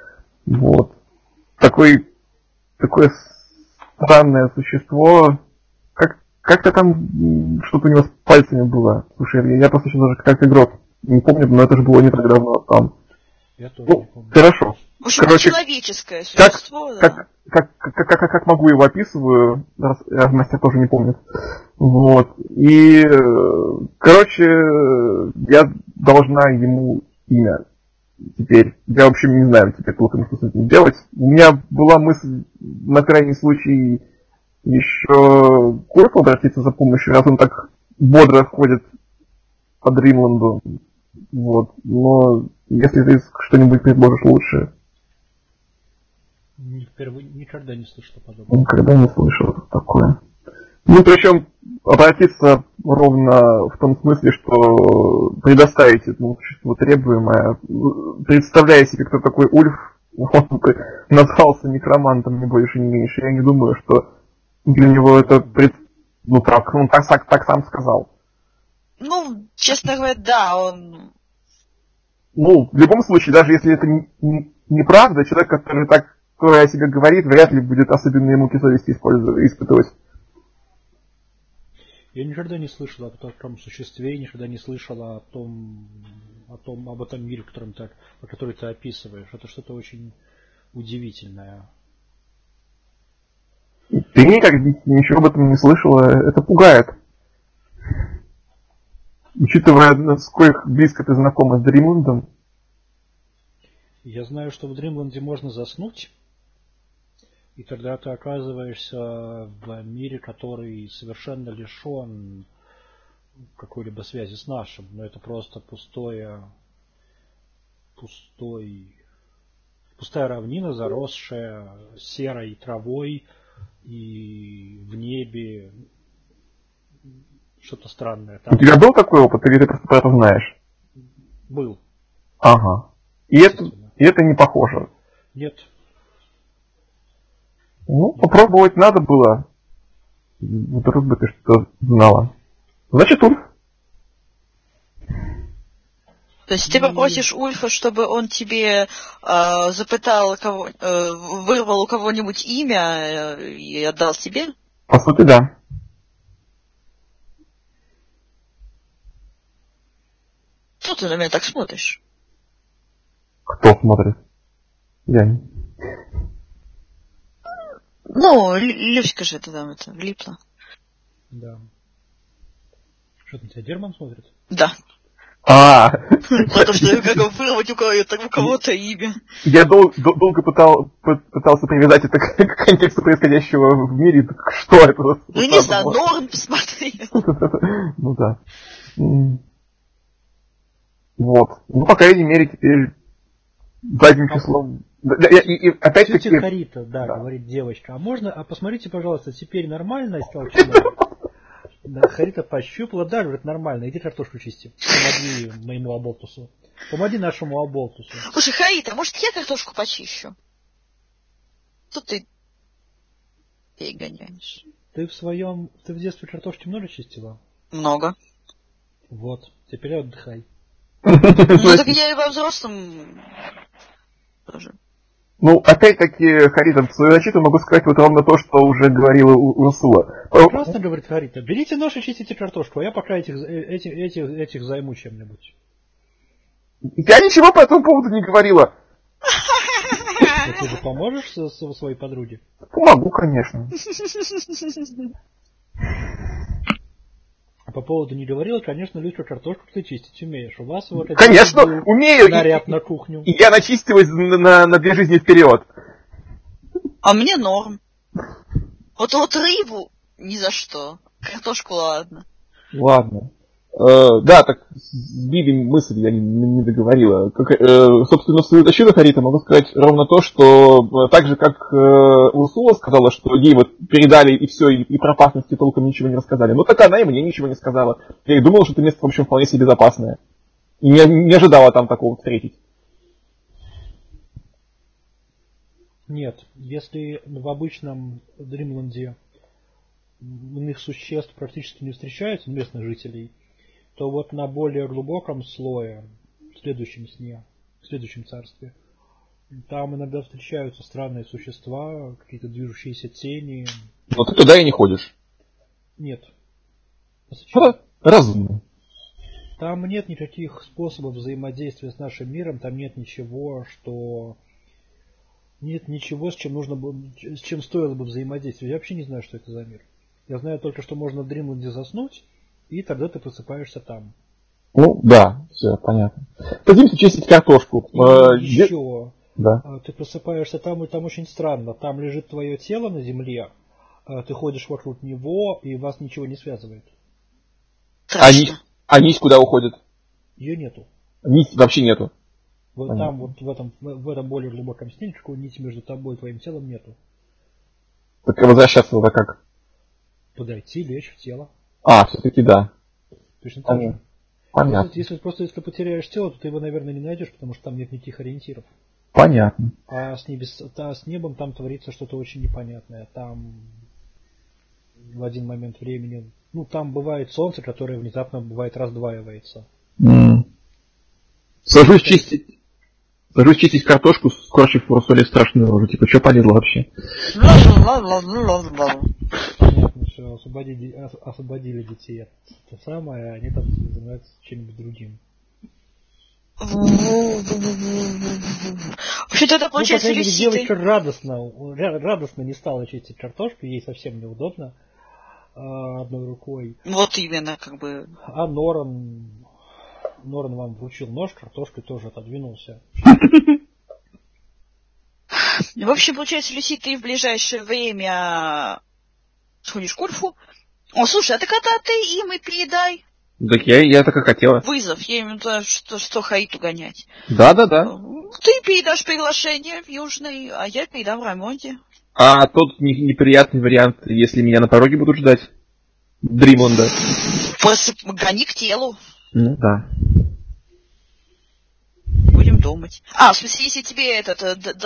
Такое странное существо. Как-то там что-то у него с пальцами было. Слушай, я просто сейчас даже как игрок не помню, но это же было не так давно там. Я тоже не помню. Хорошо. В общем, человеческое существо, как могу его описываю, раз Настя тоже не помнит. И, я должна ему имя. Теперь. Я, в общем, не знаю теперь толком, что с этим делать. У меня была мысль, на крайний случай, еще к Урфу обратиться за помощью, раз он так бодро ходит по Дримленду. Но если ты что-нибудь предложишь лучше... Никогда не слышал подобного. Никогда не слышал такое. Ну, причем обратиться ровно в том смысле, что предоставить этому существу требуемое, представляя себе, кто такой Ульф, он бы назвался некромантом, ни больше, ни меньше. Я не думаю, что для него это ну так, он так сам сказал. Ну, честно говоря, да, он... Ну, в любом случае, даже если это неправда, человек, который о себе говорит, вряд ли будет особенные муки совести испытывать. Я никогда не слышал о таком существе, никогда не слышал об этом мире, который ты описываешь. Это что-то очень удивительное. Ты никак ничего об этом не слышала, это пугает. Учитывая, насколько близко ты знакома с Дримландом. Я знаю, что в Дримленде можно заснуть, и тогда ты оказываешься в мире, который совершенно лишен какой-либо связи с нашим. Но это просто пустая равнина, заросшая серой травой, и в небе что-то странное. У тебя был такой опыт, или ты просто про это знаешь? Был. Ага. И это не похоже. Нет. Ну, попробовать надо было. Вдруг бы ты что-то знала. Значит, Ульф. То есть ты попросишь Ульфа, чтобы он тебе вырвал у кого-нибудь имя и отдал себе? По сути, да. Что ты на меня так смотришь? Кто смотрит? Я не. Ну, Люська же это там влипла. Да. Что на тебя Герман смотрит? Да. Потому что как вырвать у кого-то имя. Я долго пытался привязать это к контексту происходящего в мире. Что это? Ну, не знаю, Норн посмотри. Ну да. Вот. Ну, по крайней мере, теперь задним числом. И опять-таки... Тетя Харита, да, говорит девочка. Посмотрите, пожалуйста, теперь нормально стал человек? Да, Харита пощупала, да, говорит, нормально, иди картошку чисти. Помоги моему оболтусу. Помоги нашему оболтусу. Слушай, Харита, может, я картошку почищу? Тут ты гоняешь. Ты в детстве картошки много чистила? Много. Вот, теперь отдыхай. Ну, так я и во взрослом тоже. Ну, опять-таки, Харита, в свою защиту могу сказать вот ровно то, что уже говорила Урсула. Просто, говорит Харита, берите нож и чистите картошку, а я пока этих займу чем-нибудь. Я ничего по этому поводу не говорила. Но ты же поможешь своей подруге? Помогу, конечно. А по поводу не говорила, конечно, Люська, картошку ты чистить умеешь. У вас вот конечно, умею. Наряд на кухню. И я начистилась на 2 жизни вперед. А мне норм. Вот рыбу ни за что. Картошку ладно. Ладно. Да, так сбили мысль, я не договорила. Собственно, в свою защиту Харита могу сказать ровно то, что так же, как Урсула сказала, что ей вот передали и все, и про опасности толком ничего не рассказали. Ну так она и мне ничего не сказала. Я и думала, что это место, в общем, вполне себе безопасное. И не ожидала там такого встретить. Нет, если в обычном Дримленде иных существ практически не встречаются, местных жителей, то вот на более глубоком слое, в следующем сне, в следующем царстве, там иногда встречаются странные существа, какие-то движущиеся тени. Но ты туда и не ходишь. Нет. Разумно. Там нет никаких способов взаимодействия с нашим миром, там нет ничего, с чем стоило бы взаимодействовать. Я вообще не знаю, что это за мир. Я знаю только, что можно в Дримленде заснуть, и тогда ты просыпаешься там. Ну, да, все, понятно. Пойдемте чистить картошку. Еще. Да. Ты просыпаешься там, и там очень странно. Там лежит твое тело на земле, ты ходишь вокруг него, и вас ничего не связывает. А нить куда уходит? Ее нету. Нить вообще нету. Вот там, вот в этом более глубоком сне никакой нити между тобой и твоим телом нету. Так возвращаться надо как? Подойти, лечь в тело. Все-таки да. Точно так же. Понятно. Если потеряешь тело, то ты его, наверное, не найдешь, потому что там нет никаких ориентиров. Понятно. А с небом там творится что-то очень непонятное. Там в один момент времени... там бывает солнце, которое внезапно бывает раздваивается. Сажусь чистить картошку, скорчив в рассоле страшную рожу. Типа, что полезло вообще? Понятно, что освободили детей от того самое, они там занимаются чем-нибудь другим. Вообще-то это получается Люси. Девочка радостно не стала чистить картошку, ей совсем неудобно одной рукой. Вот именно, как бы. А Норан вам вручил нож, картошкой тоже отодвинулся. В общем, получается, Люси, ты в ближайшее время сходишь к Ульфу. Слушай, а так это ты им и передай. Так я так и хотела. Вызов, я имею в виду, что Хаиту гонять. Да. Ты передашь приглашение в Южный, а я передам Раймонде. А тот неприятный вариант, если меня на пороге будут ждать? Дримонда. Гони к телу. Да. Будем думать. В смысле, если тебе этот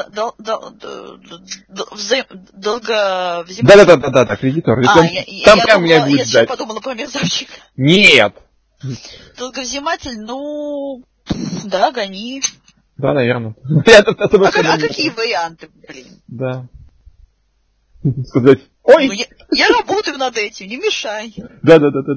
долговзиматель... Да, кредитор. Там прям меня будет ждать. Я подумала про мерзавчик. Нет. Долговзиматель, да, гони. Да, наверное. Какие варианты, блин? Да. Сказать, ой! Я работаю над этим, не мешай. Да.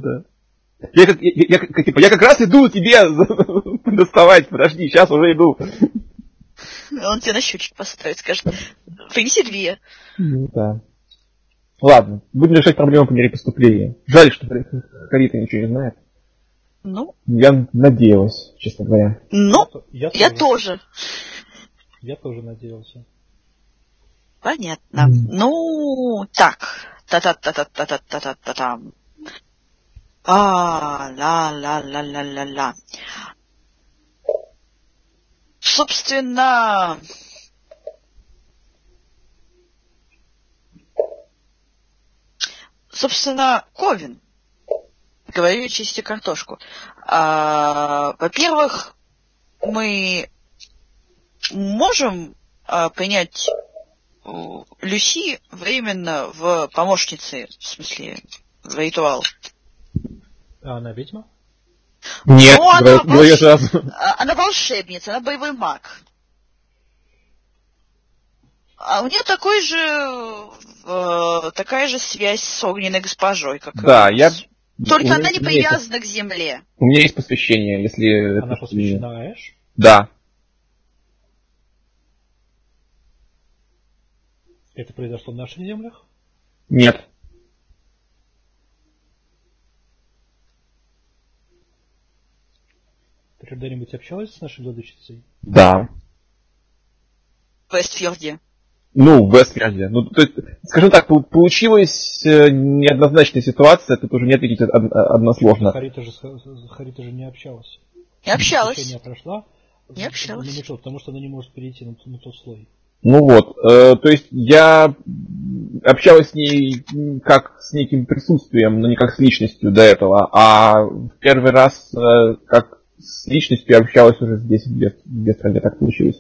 Я как раз иду тебе доставать, подожди, сейчас уже иду. Он тебе на счетчик поставит, скажет, принеси 2. Да. Ладно, будем решать проблему по мере поступления. Жаль, что Харита ничего не знает. Я надеялась, честно говоря. Я тоже. Я тоже надеялся. Понятно. Так. Та-та-та-та-та-та-та-та-там. Ла-ла-ла-ла-ла-ла. Собственно, Ковин. Говорю, чисти картошку. Во-первых, мы можем принять Люси временно в помощнице, в смысле, в ритуал. А она ведьма? Нет, говорю сразу. Она волшебница, она боевой маг. А у нее такая же связь с огненной госпожой, как да, и только она не привязана к земле. У меня есть посвящение, если... Она посвящена Эш? Да. Это произошло в наших землях? Нет. Ты когда-нибудь общалась с нашей владычицей? Да. В Вестфьорде. В Вестфьорде. То есть, скажем так, получилась неоднозначная ситуация, тут уже не ответить односложно. Харита же не общалась. Не общалась. Решение прошла. Не общалась. Потому что она не может перейти на тот слой. То есть я общалась с ней как с неким присутствием, но не как с личностью до этого, а в первый раз как с личностью общалась уже здесь, в Вестфьорде, так получилось.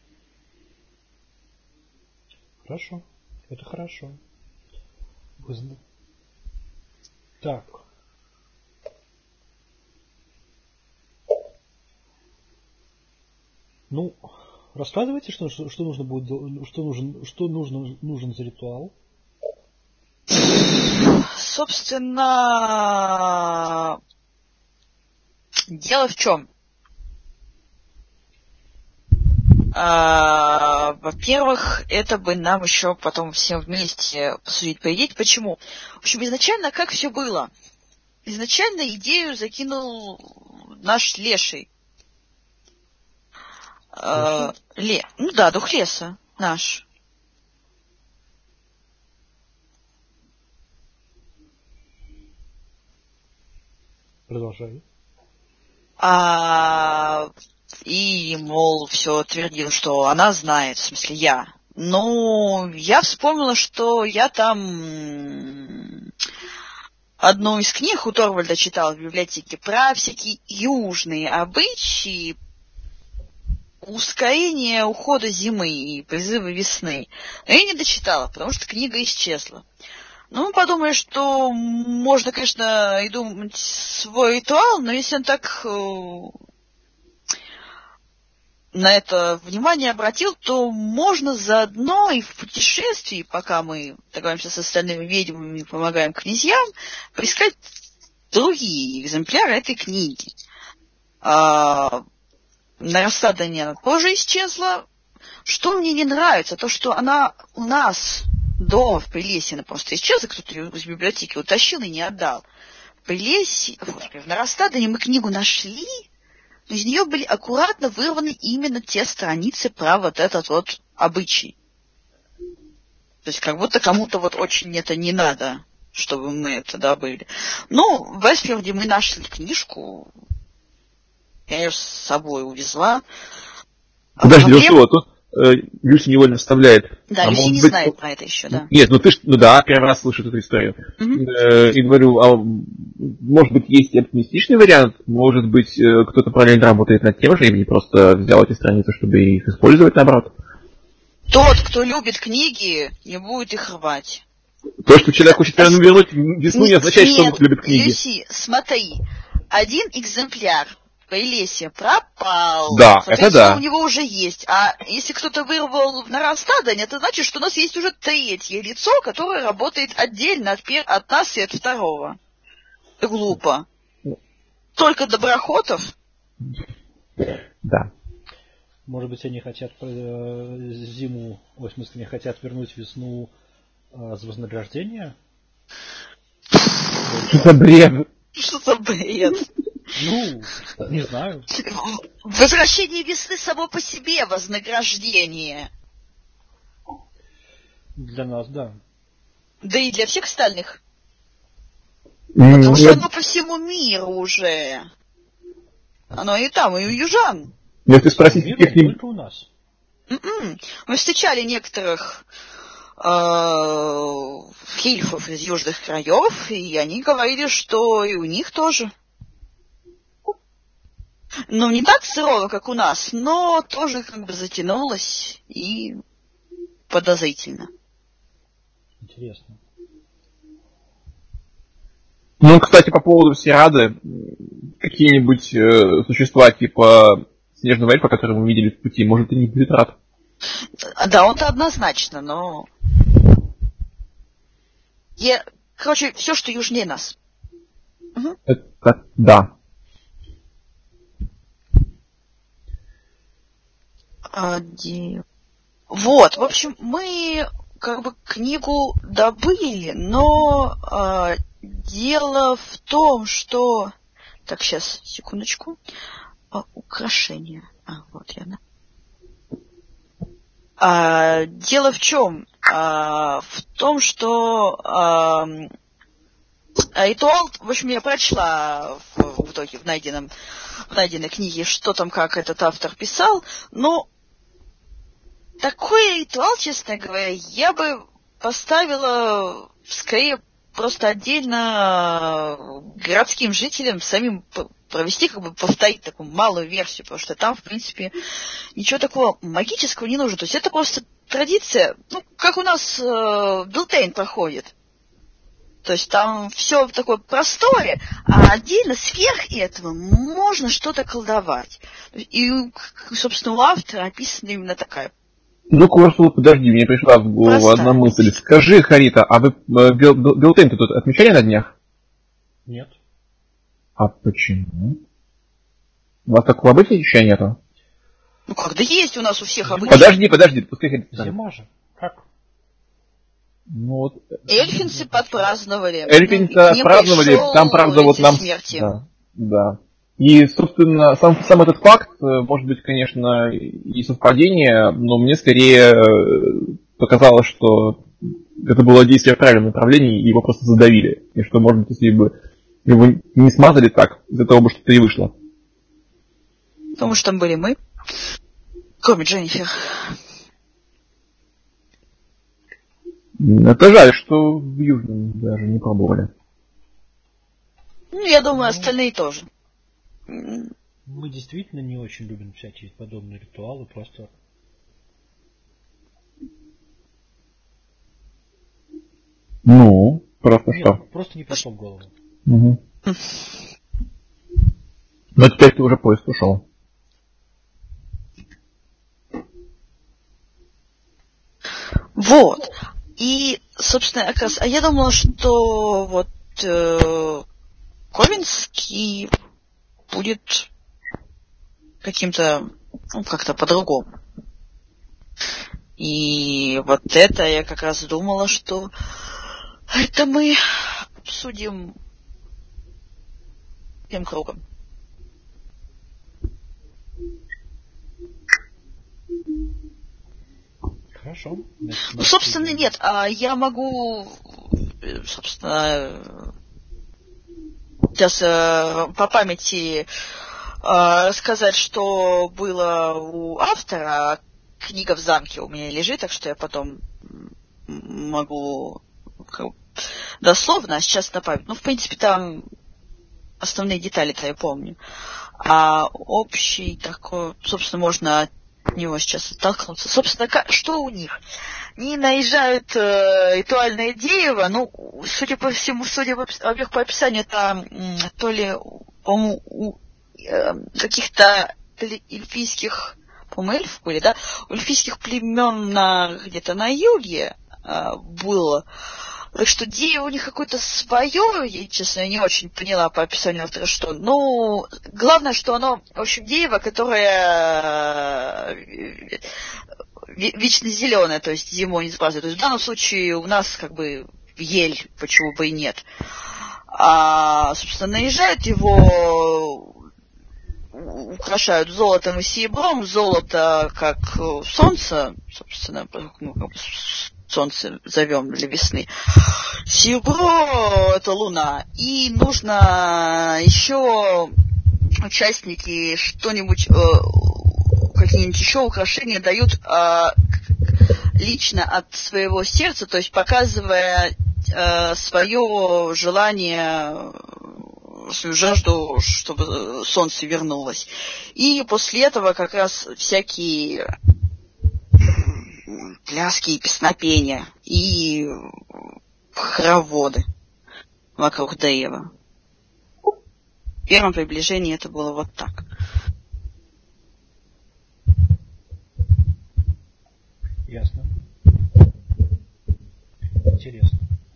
Хорошо, это хорошо. Так. Рассказывайте, что нужно будет, что нужен за ритуал. Собственно, дело в чем? Во-первых, это бы нам еще потом всем вместе посудить, поедить. Почему? В общем, изначально как все было? Изначально идею закинул наш леший. Дух леса наш. Продолжай. И, мол, все твердил, что она знает, в смысле я. Я вспомнила, что я там одну из книг у Торвальда читала в библиотеке про всякие южные обычаи, ускорение ухода зимы и призывы весны. Но я не дочитала, потому что книга исчезла. Ну, мы подумали, что можно, конечно, и думать свой ритуал, но если он так на это внимание обратил, то можно заодно и в путешествии, пока мы договоримся с остальными ведьмами и помогаем князьям, поискать другие экземпляры этой книги. На рассадане она тоже исчезла. Что мне не нравится, то, что она у нас дома в Прилесье, она просто исчезла, кто-то ее из библиотеки утащил и не отдал. В Прилесье, в Нарастадане мы книгу нашли, но из нее были аккуратно вырваны именно те страницы про вот этот вот обычай. То есть как будто кому-то вот очень это не надо, чтобы мы это добыли. Ну, в Эсфилде мы нашли книжку, я ее с собой увезла. Подожди, ну что, тут Люси невольно вставляет. Да, Люси не знает про это еще, да. Нет, ну ты ж, ну да, первый раз слышу эту историю. И говорю, может быть, есть оптимистичный вариант, может быть, кто-то параллельно работает над тем же, и просто взял эти страницы, чтобы их использовать, наоборот. Тот, кто любит книги, не будет их рвать. То, что человек хочет вернуть весну, не означает, что он любит книги. Люси, смотри, один экземпляр Прилесье пропал. Да, это да. У него уже есть. А если кто-то вырвал в Нарастадане, это значит, что у нас есть уже третье лицо, которое работает отдельно от нас и от второго. Это глупо. Только Доброхотов? Да. Может быть, они хотят зиму, в смысле, они хотят вернуть весну с вознаграждения? Что за бред? Что за бред? Ну, не знаю. Возвращение весны само по себе вознаграждение. Для нас, да. Да и для всех остальных. Потому что оно по всему миру уже. Оно и там, и у южан. Если спросить каких-нибудь... Только у нас. Мы встречали некоторых хильфов из южных краев, и они говорили, что и у них тоже. Ну, не так сурово, как у нас, но тоже как бы затянулось и подозрительно. Интересно. Ну, кстати, по поводу Сирады, какие-нибудь существа типа снежного эльфа, которые мы видели в пути, может, и не будет рад. Да, он-то однозначно, но... Короче, все, что южнее нас. Угу. Это да. Вот, в общем, мы как бы книгу добыли, но дело в том, что... Так, сейчас, секундочку. Украшения. Вот я. Дело в чем? В том, что ритуал, в общем, я прочла в итоге в найденной книге, что там, как этот автор писал, но такой ритуал, честно говоря, я бы поставила скорее просто отдельно городским жителям самим провести, как бы повторить такую малую версию, потому что там, в принципе, ничего такого магического не нужно. То есть это просто традиция, ну, как у нас Белтейн проходит. То есть там все такое простое, а отдельно сверх этого можно что-то колдовать. И, собственно, у автора описана именно такая. Ну, Корсул, подожди, мне пришла в голову одна мысль. Скажи, Харита, а вы Белтейн-то тут отмечали на днях? Нет. А почему? У вас такого обычая еще нету? Ну, как, да есть у нас у всех обычаи. Подожди, пускай Харита. Зима же. Как? Ну, вот... Эльфинцы подпраздновали. Эльфинцы отпраздновали, там, правда, вот нам... Смерти. Да. И, собственно, сам этот факт, может быть, конечно, и совпадение, но мне скорее показалось, что это было действие в правильном направлении, и его просто задавили. И что, может быть, если бы его не смазали так, из этого бы что-то и вышло. Потому что там были мы, кроме Дженнифер. Это жаль, что в Южном даже не пробовали. Ну, я думаю, остальные тоже. Мы действительно не очень любим всякие подобные ритуалы, просто... Ну, просто Нет, что? просто не пришло в голову. Угу. Но теперь ты уже поезд ушел. Вот. И, собственно, как раз, я думала, что вот Ковенский будет каким-то, ну, как-то по-другому. И вот это я как раз думала, что это мы обсудим тем кругом. Хорошо. Ну, собственно, нет. Я могу, собственно, сейчас по памяти рассказать, что было у автора. Книга в замке у меня лежит, так что я потом могу дословно, а сейчас на память. Ну, в принципе, там основные детали-то я помню. А общий такой, собственно, можно от него сейчас оттолкнуться. Собственно, что у них? Они наезжают ритуальное дерево, ну, судя по всему, во-первых, по описанию, это то ли, по-моему, у каких-то эльфийских, по-моему, эльфов были, да, у эльфийских племен где-то на юге было. Так что дерево у них какое-то свое, я, честно, не очень поняла по описанию автора, что. Но главное, что оно, в общем, дерево, которое вечно зеленое, то есть зимой не сбрасывает. То есть в данном случае у нас как бы ель, почему бы и нет. Собственно, наезжают его, украшают золотом и серебром. Золото как солнце, собственно, ну, как бы солнце зовем для весны. Серебро — это луна. И нужно еще участники что-нибудь, какие-нибудь еще украшения дают лично от своего сердца, то есть показывая свое желание, свою жажду, чтобы солнце вернулось. И после этого как раз всякие пляски и песнопения, и хороводы вокруг дерева. В первом приближении это было вот так. Ясно. Интересно.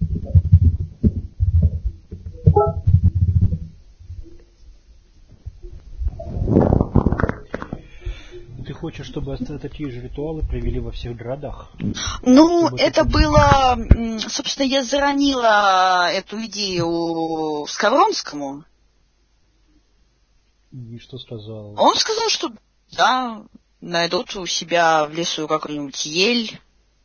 Ты хочешь, чтобы такие же ритуалы провели во всех городах? Ну, это было... Собственно, я заронила эту идею Скавронскому. И что сказал? Он сказал, что да, найдут у себя в лесу какую-нибудь ель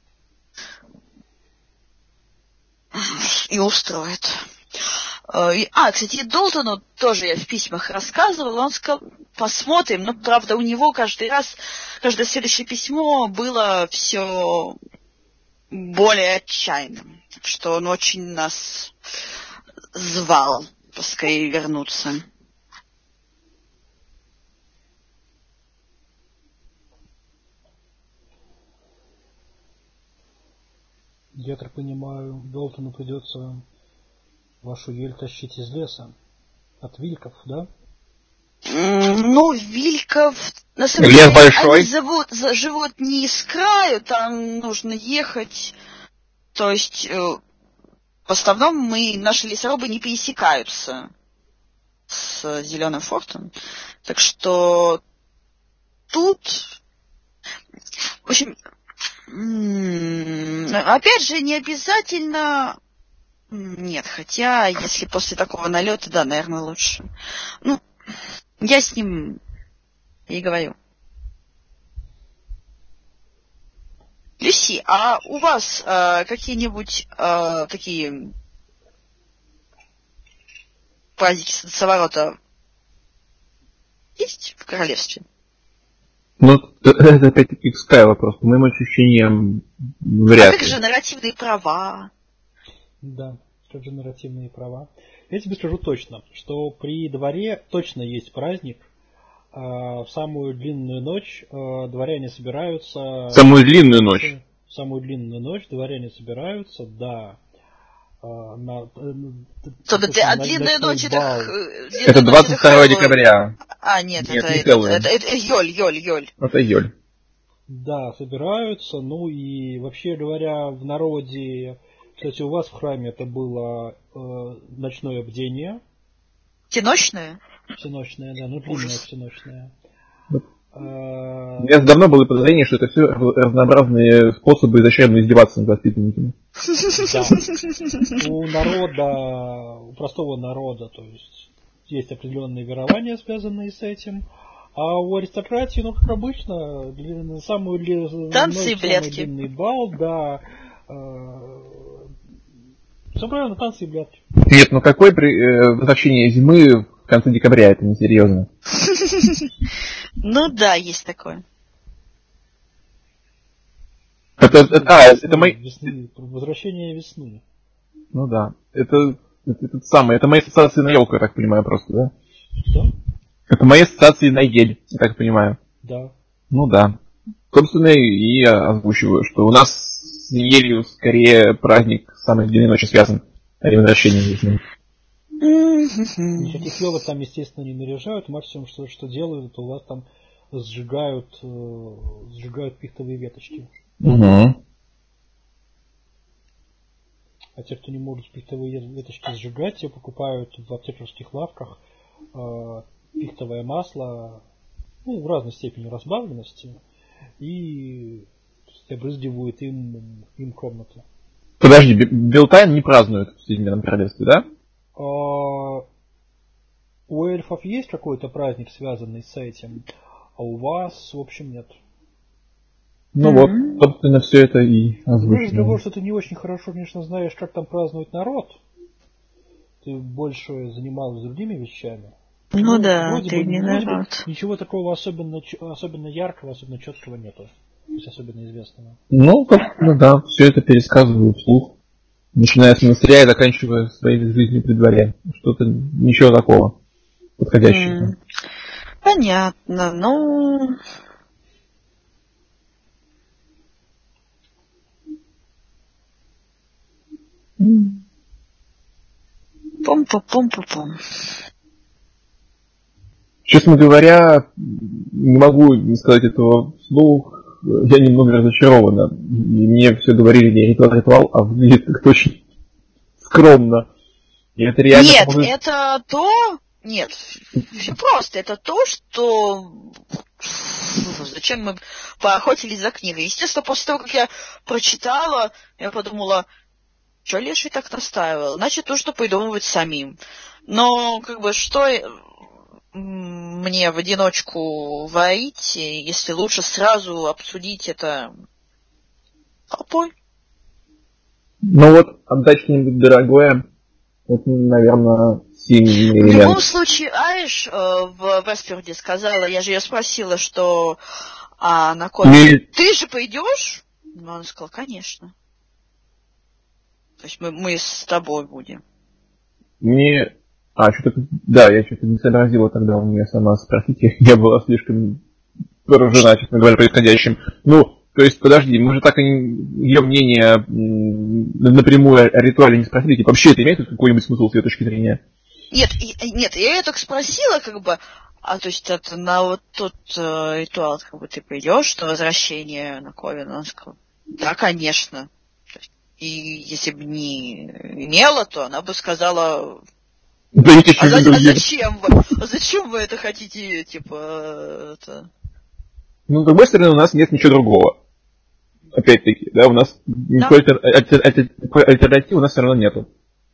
и устроят. Кстати, Долтону тоже я в письмах рассказывала. Он сказал, посмотрим. Но, правда, у него каждое следующее письмо было все более отчаянным. Так что он очень нас звал поскорее вернуться. Я так понимаю, Долтону придется вашу ель тащить из леса. От вильков, да? Ну, вильков, на самом деле, Лес большой. Они живут не с краю, там нужно ехать. То есть, в основном наши лесорубы не пересекаются с Зеленым фортом. Так что тут, в общем, опять же, не обязательно... Нет, хотя, если после такого налета, да, наверное, лучше. Ну, я с ним и говорю. Люси, а у вас какие-нибудь такие праздники солнцеворота есть в королевстве? Ну, это опять-таки Скай вопрос. По моим ощущениям, вряд ли. А как же нарративные права? Да. кодженеративные права. Я тебе скажу точно, что при дворе точно есть праздник. В самую длинную ночь дворяне собираются... Самую длинную ночь? В самую длинную ночь дворяне собираются, да. Длинная ночь это 22 декабря. Нет, это Йоль. Это Йоль. Да, собираются, ну и вообще говоря, в народе, кстати, у вас в храме это было ночное бдение. Всеночное? Всеночное, да, ну длинное всеночное. У меня давно было подозрение, что это все разнообразные способы изощренно издеваться над воспитанниками. Да. У народа, у простого народа, то есть определенные верования, связанные с этим. А у аристократии, ну, как обычно, самый длинный бал, да. Все правильно, танцы и блядки. Нет, ну какое возвращение зимы в конце декабря, это несерьезно. Ну да, есть такое. Это мои... Возвращение весны. Ну да. Это мои ассоциации на елку, я так понимаю, просто, да? Что? Это мои ассоциации на ель, я так понимаю. Да. Ну да. Собственно, и я озвучиваю, что у нас с елью скорее праздник самой длинной ночи связан, а не возвращение весны. Никаких елок там, естественно, не наряжают. Максимум, что делают, это у вас там сжигают пихтовые веточки. Угу. А те, кто не может пихтовые веточки сжигать, те покупают в аптекарских лавках пихтовое масло, ну, в разной степени разбавленности, и обрызгивают им комнату. Подожди, Белтайн не празднуют в Соединенном Королевстве, да? У эльфов есть какой-то праздник, связанный с этим, а у вас, в общем, нет. Ну вот, собственно, все это и озвучено. Из того, что ты не очень хорошо, конечно, знаешь, как там празднует народ. Ты больше занималась другими вещами. Ну да, ты не народ. Ничего такого особенно яркого, особенно четкого нету. То есть особенно известного. Ну, да, все это пересказываю вслух. Начиная с монастыря и заканчивая своей жизнью при дворе. Что-то, ничего такого подходящего. Понятно, ну... Пом-пом-пом-пом-пом. Честно говоря, не могу не сказать этого вслух. Я немного разочарован. Мне все говорили, не ритуал, а выглядит как-то очень скромно. И это реально Нет, это то... Нет, все просто. Это то, что... Зачем мы поохотились за книгой? Естественно, после того, как я прочитала, я подумала, что Леший так настаивал? Значит, нужно придумывать самим. Но, как бы, что мне в одиночку варить, если лучше сразу обсудить это толпой? Ну вот, отдать что-нибудь дорогое, это, наверное, сильный элемент. В любом случае, Айш в Весперде сказала, я же ее спросила, что на коне, ты же пойдешь? Ну, она сказала, конечно. То есть мы с тобой будем. Я что-то не сообразила тогда у нее сама спросить. Я была слишком поражена, честно говоря, происходящим. Ну, то есть, подожди, мы же так и ее мнение напрямую о ритуале не спросили. Типа, вообще это имеет какой-нибудь смысл с ее точки зрения? Нет, я ее так спросила, как бы, то есть это на вот тот ритуал, как бы ты придешь на возвращение на Ковен, она сказала, да, конечно. И если бы не имела, то она бы сказала, зачем вы это хотите, типа, это... Ну, с другой стороны, у нас нет ничего другого. Опять-таки, да, у нас никакой альтернативы у нас все равно нету.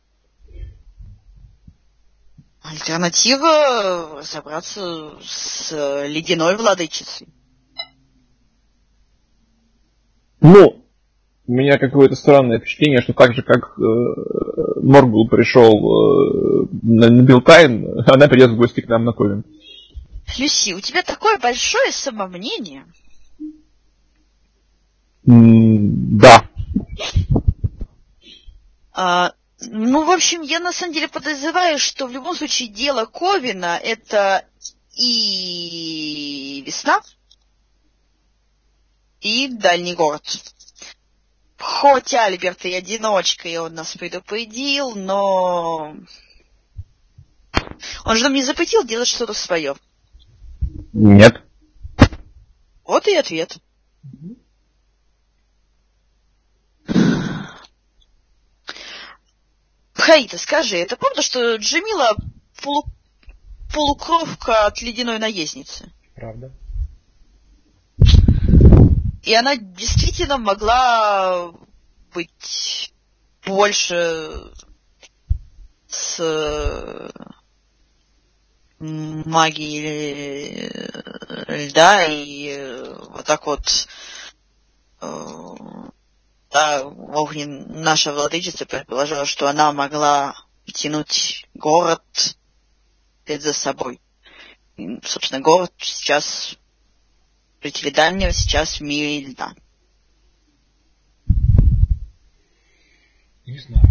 Альтернатива разобраться с ледяной владычицей. Ну, у меня какое-то странное впечатление, что так же, как Моргул пришел на Белтайн, она придет в гости к нам на Ковен. Люси, у тебя такое большое самомнение. Да. Ну, в общем, я на самом деле подозреваю, что в любом случае дело Ковина — это и весна, и дальний город. Хоть Альберт и одиночка, и он нас предупредил, но он же нам не запретил делать что-то свое. Нет. Вот и ответ. Хаита, скажи, это правда, что Джамила полукровка от ледяной наездницы? Правда. И она действительно могла быть больше с магией льда, и вот так вот наша владычица предположила, что она могла тянуть город за собой. И, собственно, город сейчас, жители Дальнего сейчас в мире льда. Не знаю.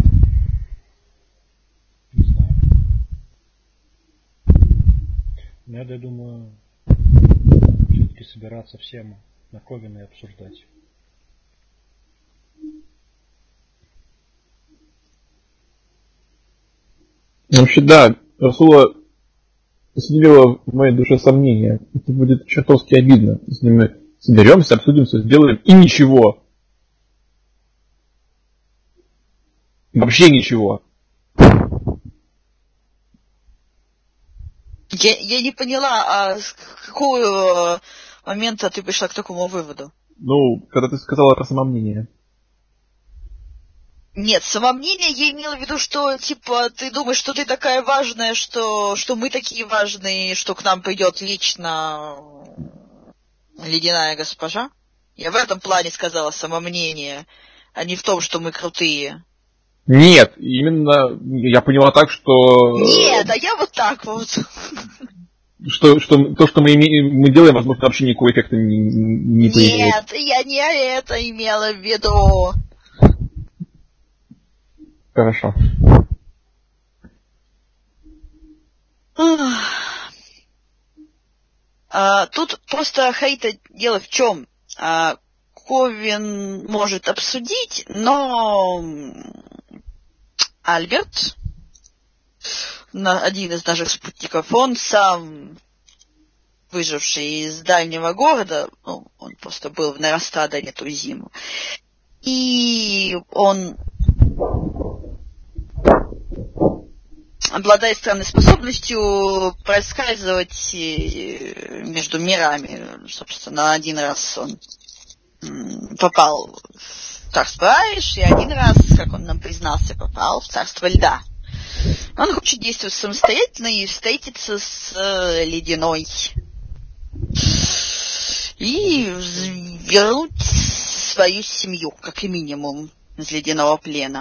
Надо, я думаю, все-таки собираться всем на Ковина и обсуждать. Вообще, да, Расула поселила в моей душе сомнения. Это будет чертовски обидно, если мы соберемся, обсудим все, сделаем, и ничего. Вообще ничего. Я не поняла, а с какого момента ты пришла к такому выводу? Ну, когда ты сказала про самомнение. Нет, самомнение я имела в виду, что, типа, ты думаешь, что ты такая важная, что мы такие важные, что к нам придет лично ледяная госпожа. Я в этом плане сказала самомнение, а не в том, что мы крутые. Нет, именно я поняла так, что... Нет, а я вот так вот. Что то, что мы делаем, возможно, вообще никакого эффекта не появляет. Нет, я не это имела в виду. Хорошо. Тут просто, Хаита, дело в чем? Ковин может обсудить, но Альберт, один из наших спутников, он сам выживший из дальнего города, ну, он просто был в Нарастадане эту зиму, и он обладает странной способностью проскальзывать между мирами. Собственно, один раз он попал в царство Аиш, и один раз, как он нам признался, попал в царство льда. Он хочет действовать самостоятельно и встретиться с ледяной. И вернуть свою семью, как и минимум, из ледяного плена.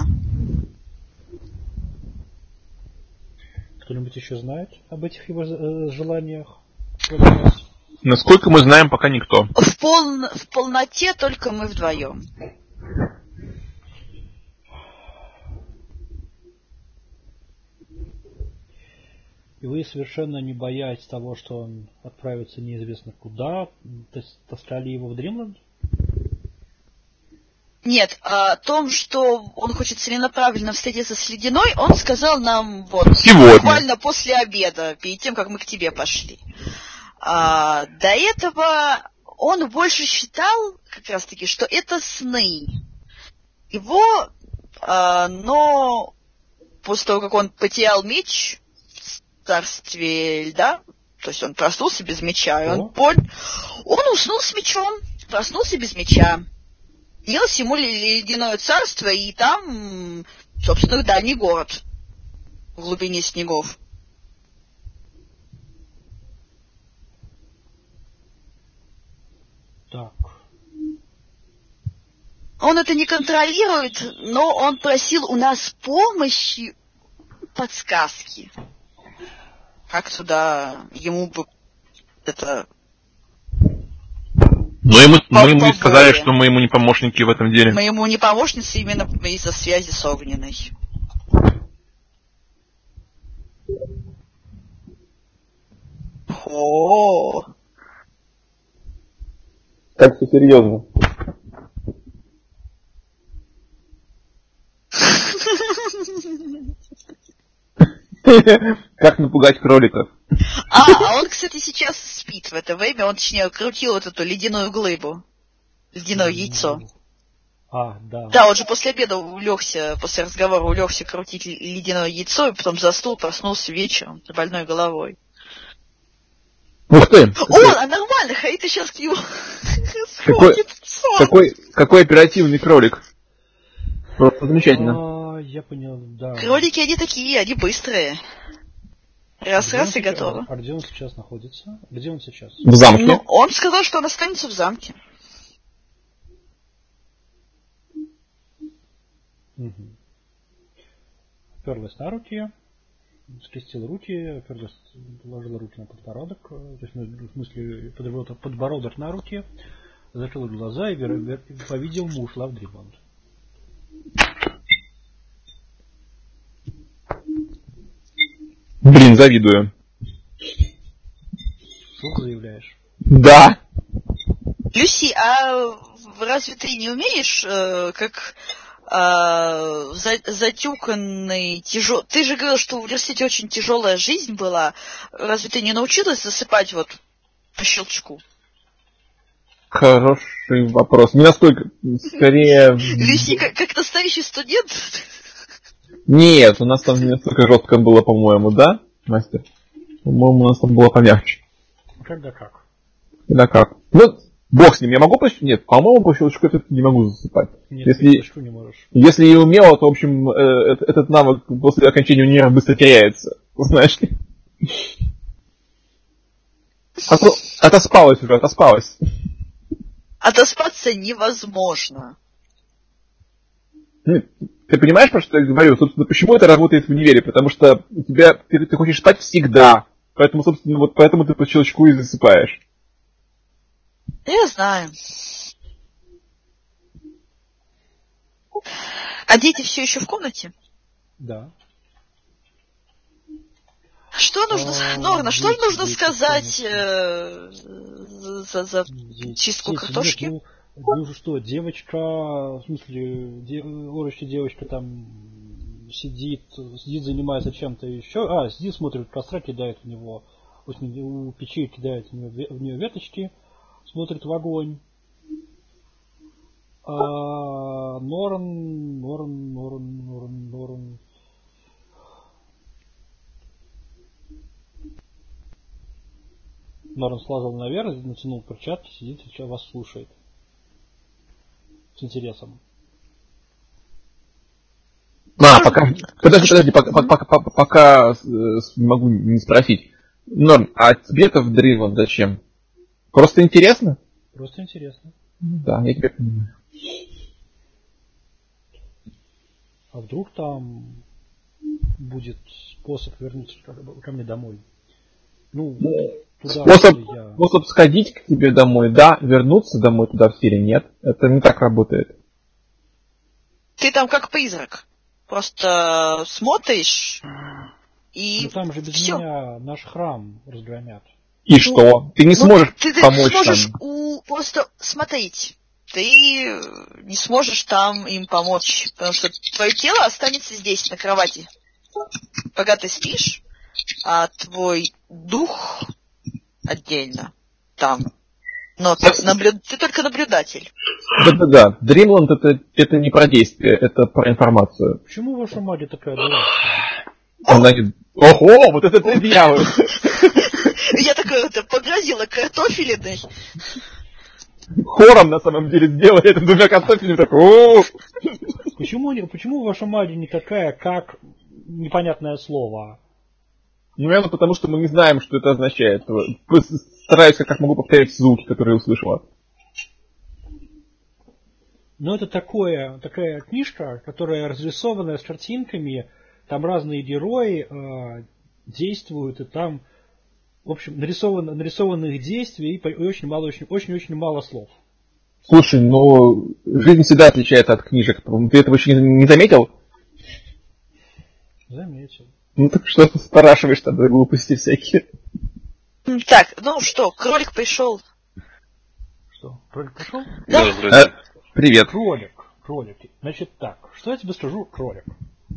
Кто-нибудь еще знает об этих его желаниях? Насколько мы знаем, пока никто. В полноте только мы вдвоем. И вы, совершенно не боясь того, что он отправится неизвестно куда, таскали его в Дримленд? Нет, о том, что он хочет целенаправленно встретиться с Ледяной, он сказал нам вот сегодня, буквально после обеда, перед тем, как мы к тебе пошли. До этого он больше считал, как раз таки, что это сны. Его, но после того, как он потерял меч в царстве льда, то есть он проснулся без меча, и он уснул с мечом, проснулся без меча. Снилось ему ледяное царство, и там, собственно, дальний город в глубине снегов. Так. Он это не контролирует, но он просил у нас помощи, подсказки. Как туда ему бы это... Но мы ему сказали, что мы ему не помощники в этом деле. Мы ему не помощницы именно из-за связи с Огненной. О. Так все серьезно. Как напугать кроликов? А он, кстати, сейчас спит в это время. Он, точнее, крутил вот эту ледяную глыбу. Ледяное яйцо. Да. Да, он же после обеда улегся, после разговора улегся крутить ледяное яйцо, и потом заснул, проснулся вечером с больной головой. Ух ты! О, нормально, Хаита сейчас к нему Какой оперативный кролик. Просто замечательно. Я понял, да. Кролики, они такие, они быстрые. Раз и готово. А где он сейчас находится? Где он сейчас? В замке. Ну, он сказал, что он останется в замке. Угу. Оперлась на руки, скрестила руки, положила руки на подбородок, то есть, в смысле, подбородок на руки, закрыла глаза и, по-видимому, ушла в Дримланд. Блин, завидую. Что заявляешь? Да. Люси, а разве ты не умеешь, как затюканный, тяжелый... Ты же говорил, что в университете очень тяжелая жизнь была. Разве ты не научилась засыпать вот по щелчку? Хороший вопрос. Не настолько, скорее... Люси, как настоящий студент? Нет, у нас там не настолько жестко было, по-моему, да, мастер? По-моему, у нас там было помягче. Когда как? Когда как. Ну, бог с ним, я могу по щелчку? Нет, по-моему, по щелчку это не могу засыпать. Нет, по щелчку не можешь. Если и умела, то, в общем, этот навык после окончания универа быстро теряется. Знаешь ли? Отоспалась уже, отоспалась. Отоспаться невозможно. Ты понимаешь, про что я говорю? Собственно, почему это работает в универе? Потому что ты хочешь спать всегда. Поэтому, собственно, вот поэтому ты по щелчку и засыпаешь. Я знаю. А дети все еще в комнате? Да. Что нужно, Норна, что нужно сказать за чистку картошки? Нет, ну что, девочка, в смысле, орущая девочка там сидит, занимается чем-то еще. Сидит, смотрит костра, кидает в него, у печи кидает в нее веточки, смотрит в огонь. Норн. Норн слазал наверх, натянул перчатки, сидит и вас слушает. С интересом. Подожди, пока не могу не спросить. Норн, а тебе-то в Дримланд зачем? Просто интересно? Просто интересно. Да, я тебя понимаю. А вдруг там будет способ вернуться ко мне домой? Способ сходить к тебе домой, да, вернуться домой туда в Сирии нет. Это не так работает. Ты там как призрак. Просто смотришь и... Но там же без всё. меня наш храм разгромят. И что? Ты не сможешь помочь ты сможешь там. просто смотреть. Ты не сможешь там им помочь. Потому что твое тело останется здесь, на кровати. Пока ты спишь, а твой дух отдельно там. Но ты только наблюдатель. Да. Дримланд это не про действие, это про информацию. Почему ваша мать такая дурацкая? Она не... Ого, вот это ты дьявол! Я такая погрозила картофелиной. Хором на самом деле сделали это двумя картофелями. Почему ваша мать не такая, как непонятное слово? Наверное, потому что мы не знаем, что это означает. Стараюсь как могу повторять звуки, которые услышала. Но это такая книжка, которая разрисованная с картинками, там разные герои действуют, и там, в общем, нарисованных действий и очень мало слов. Слушай, жизнь всегда отличается от книжек. Ты этого еще не заметил? Заметил. Так что ты спрашиваешь тогда глупости всякие? Так, ну что, кролик пришел. Что, кролик пришел? Да. Привет. Кролик. Значит так, что я тебе скажу, кролик?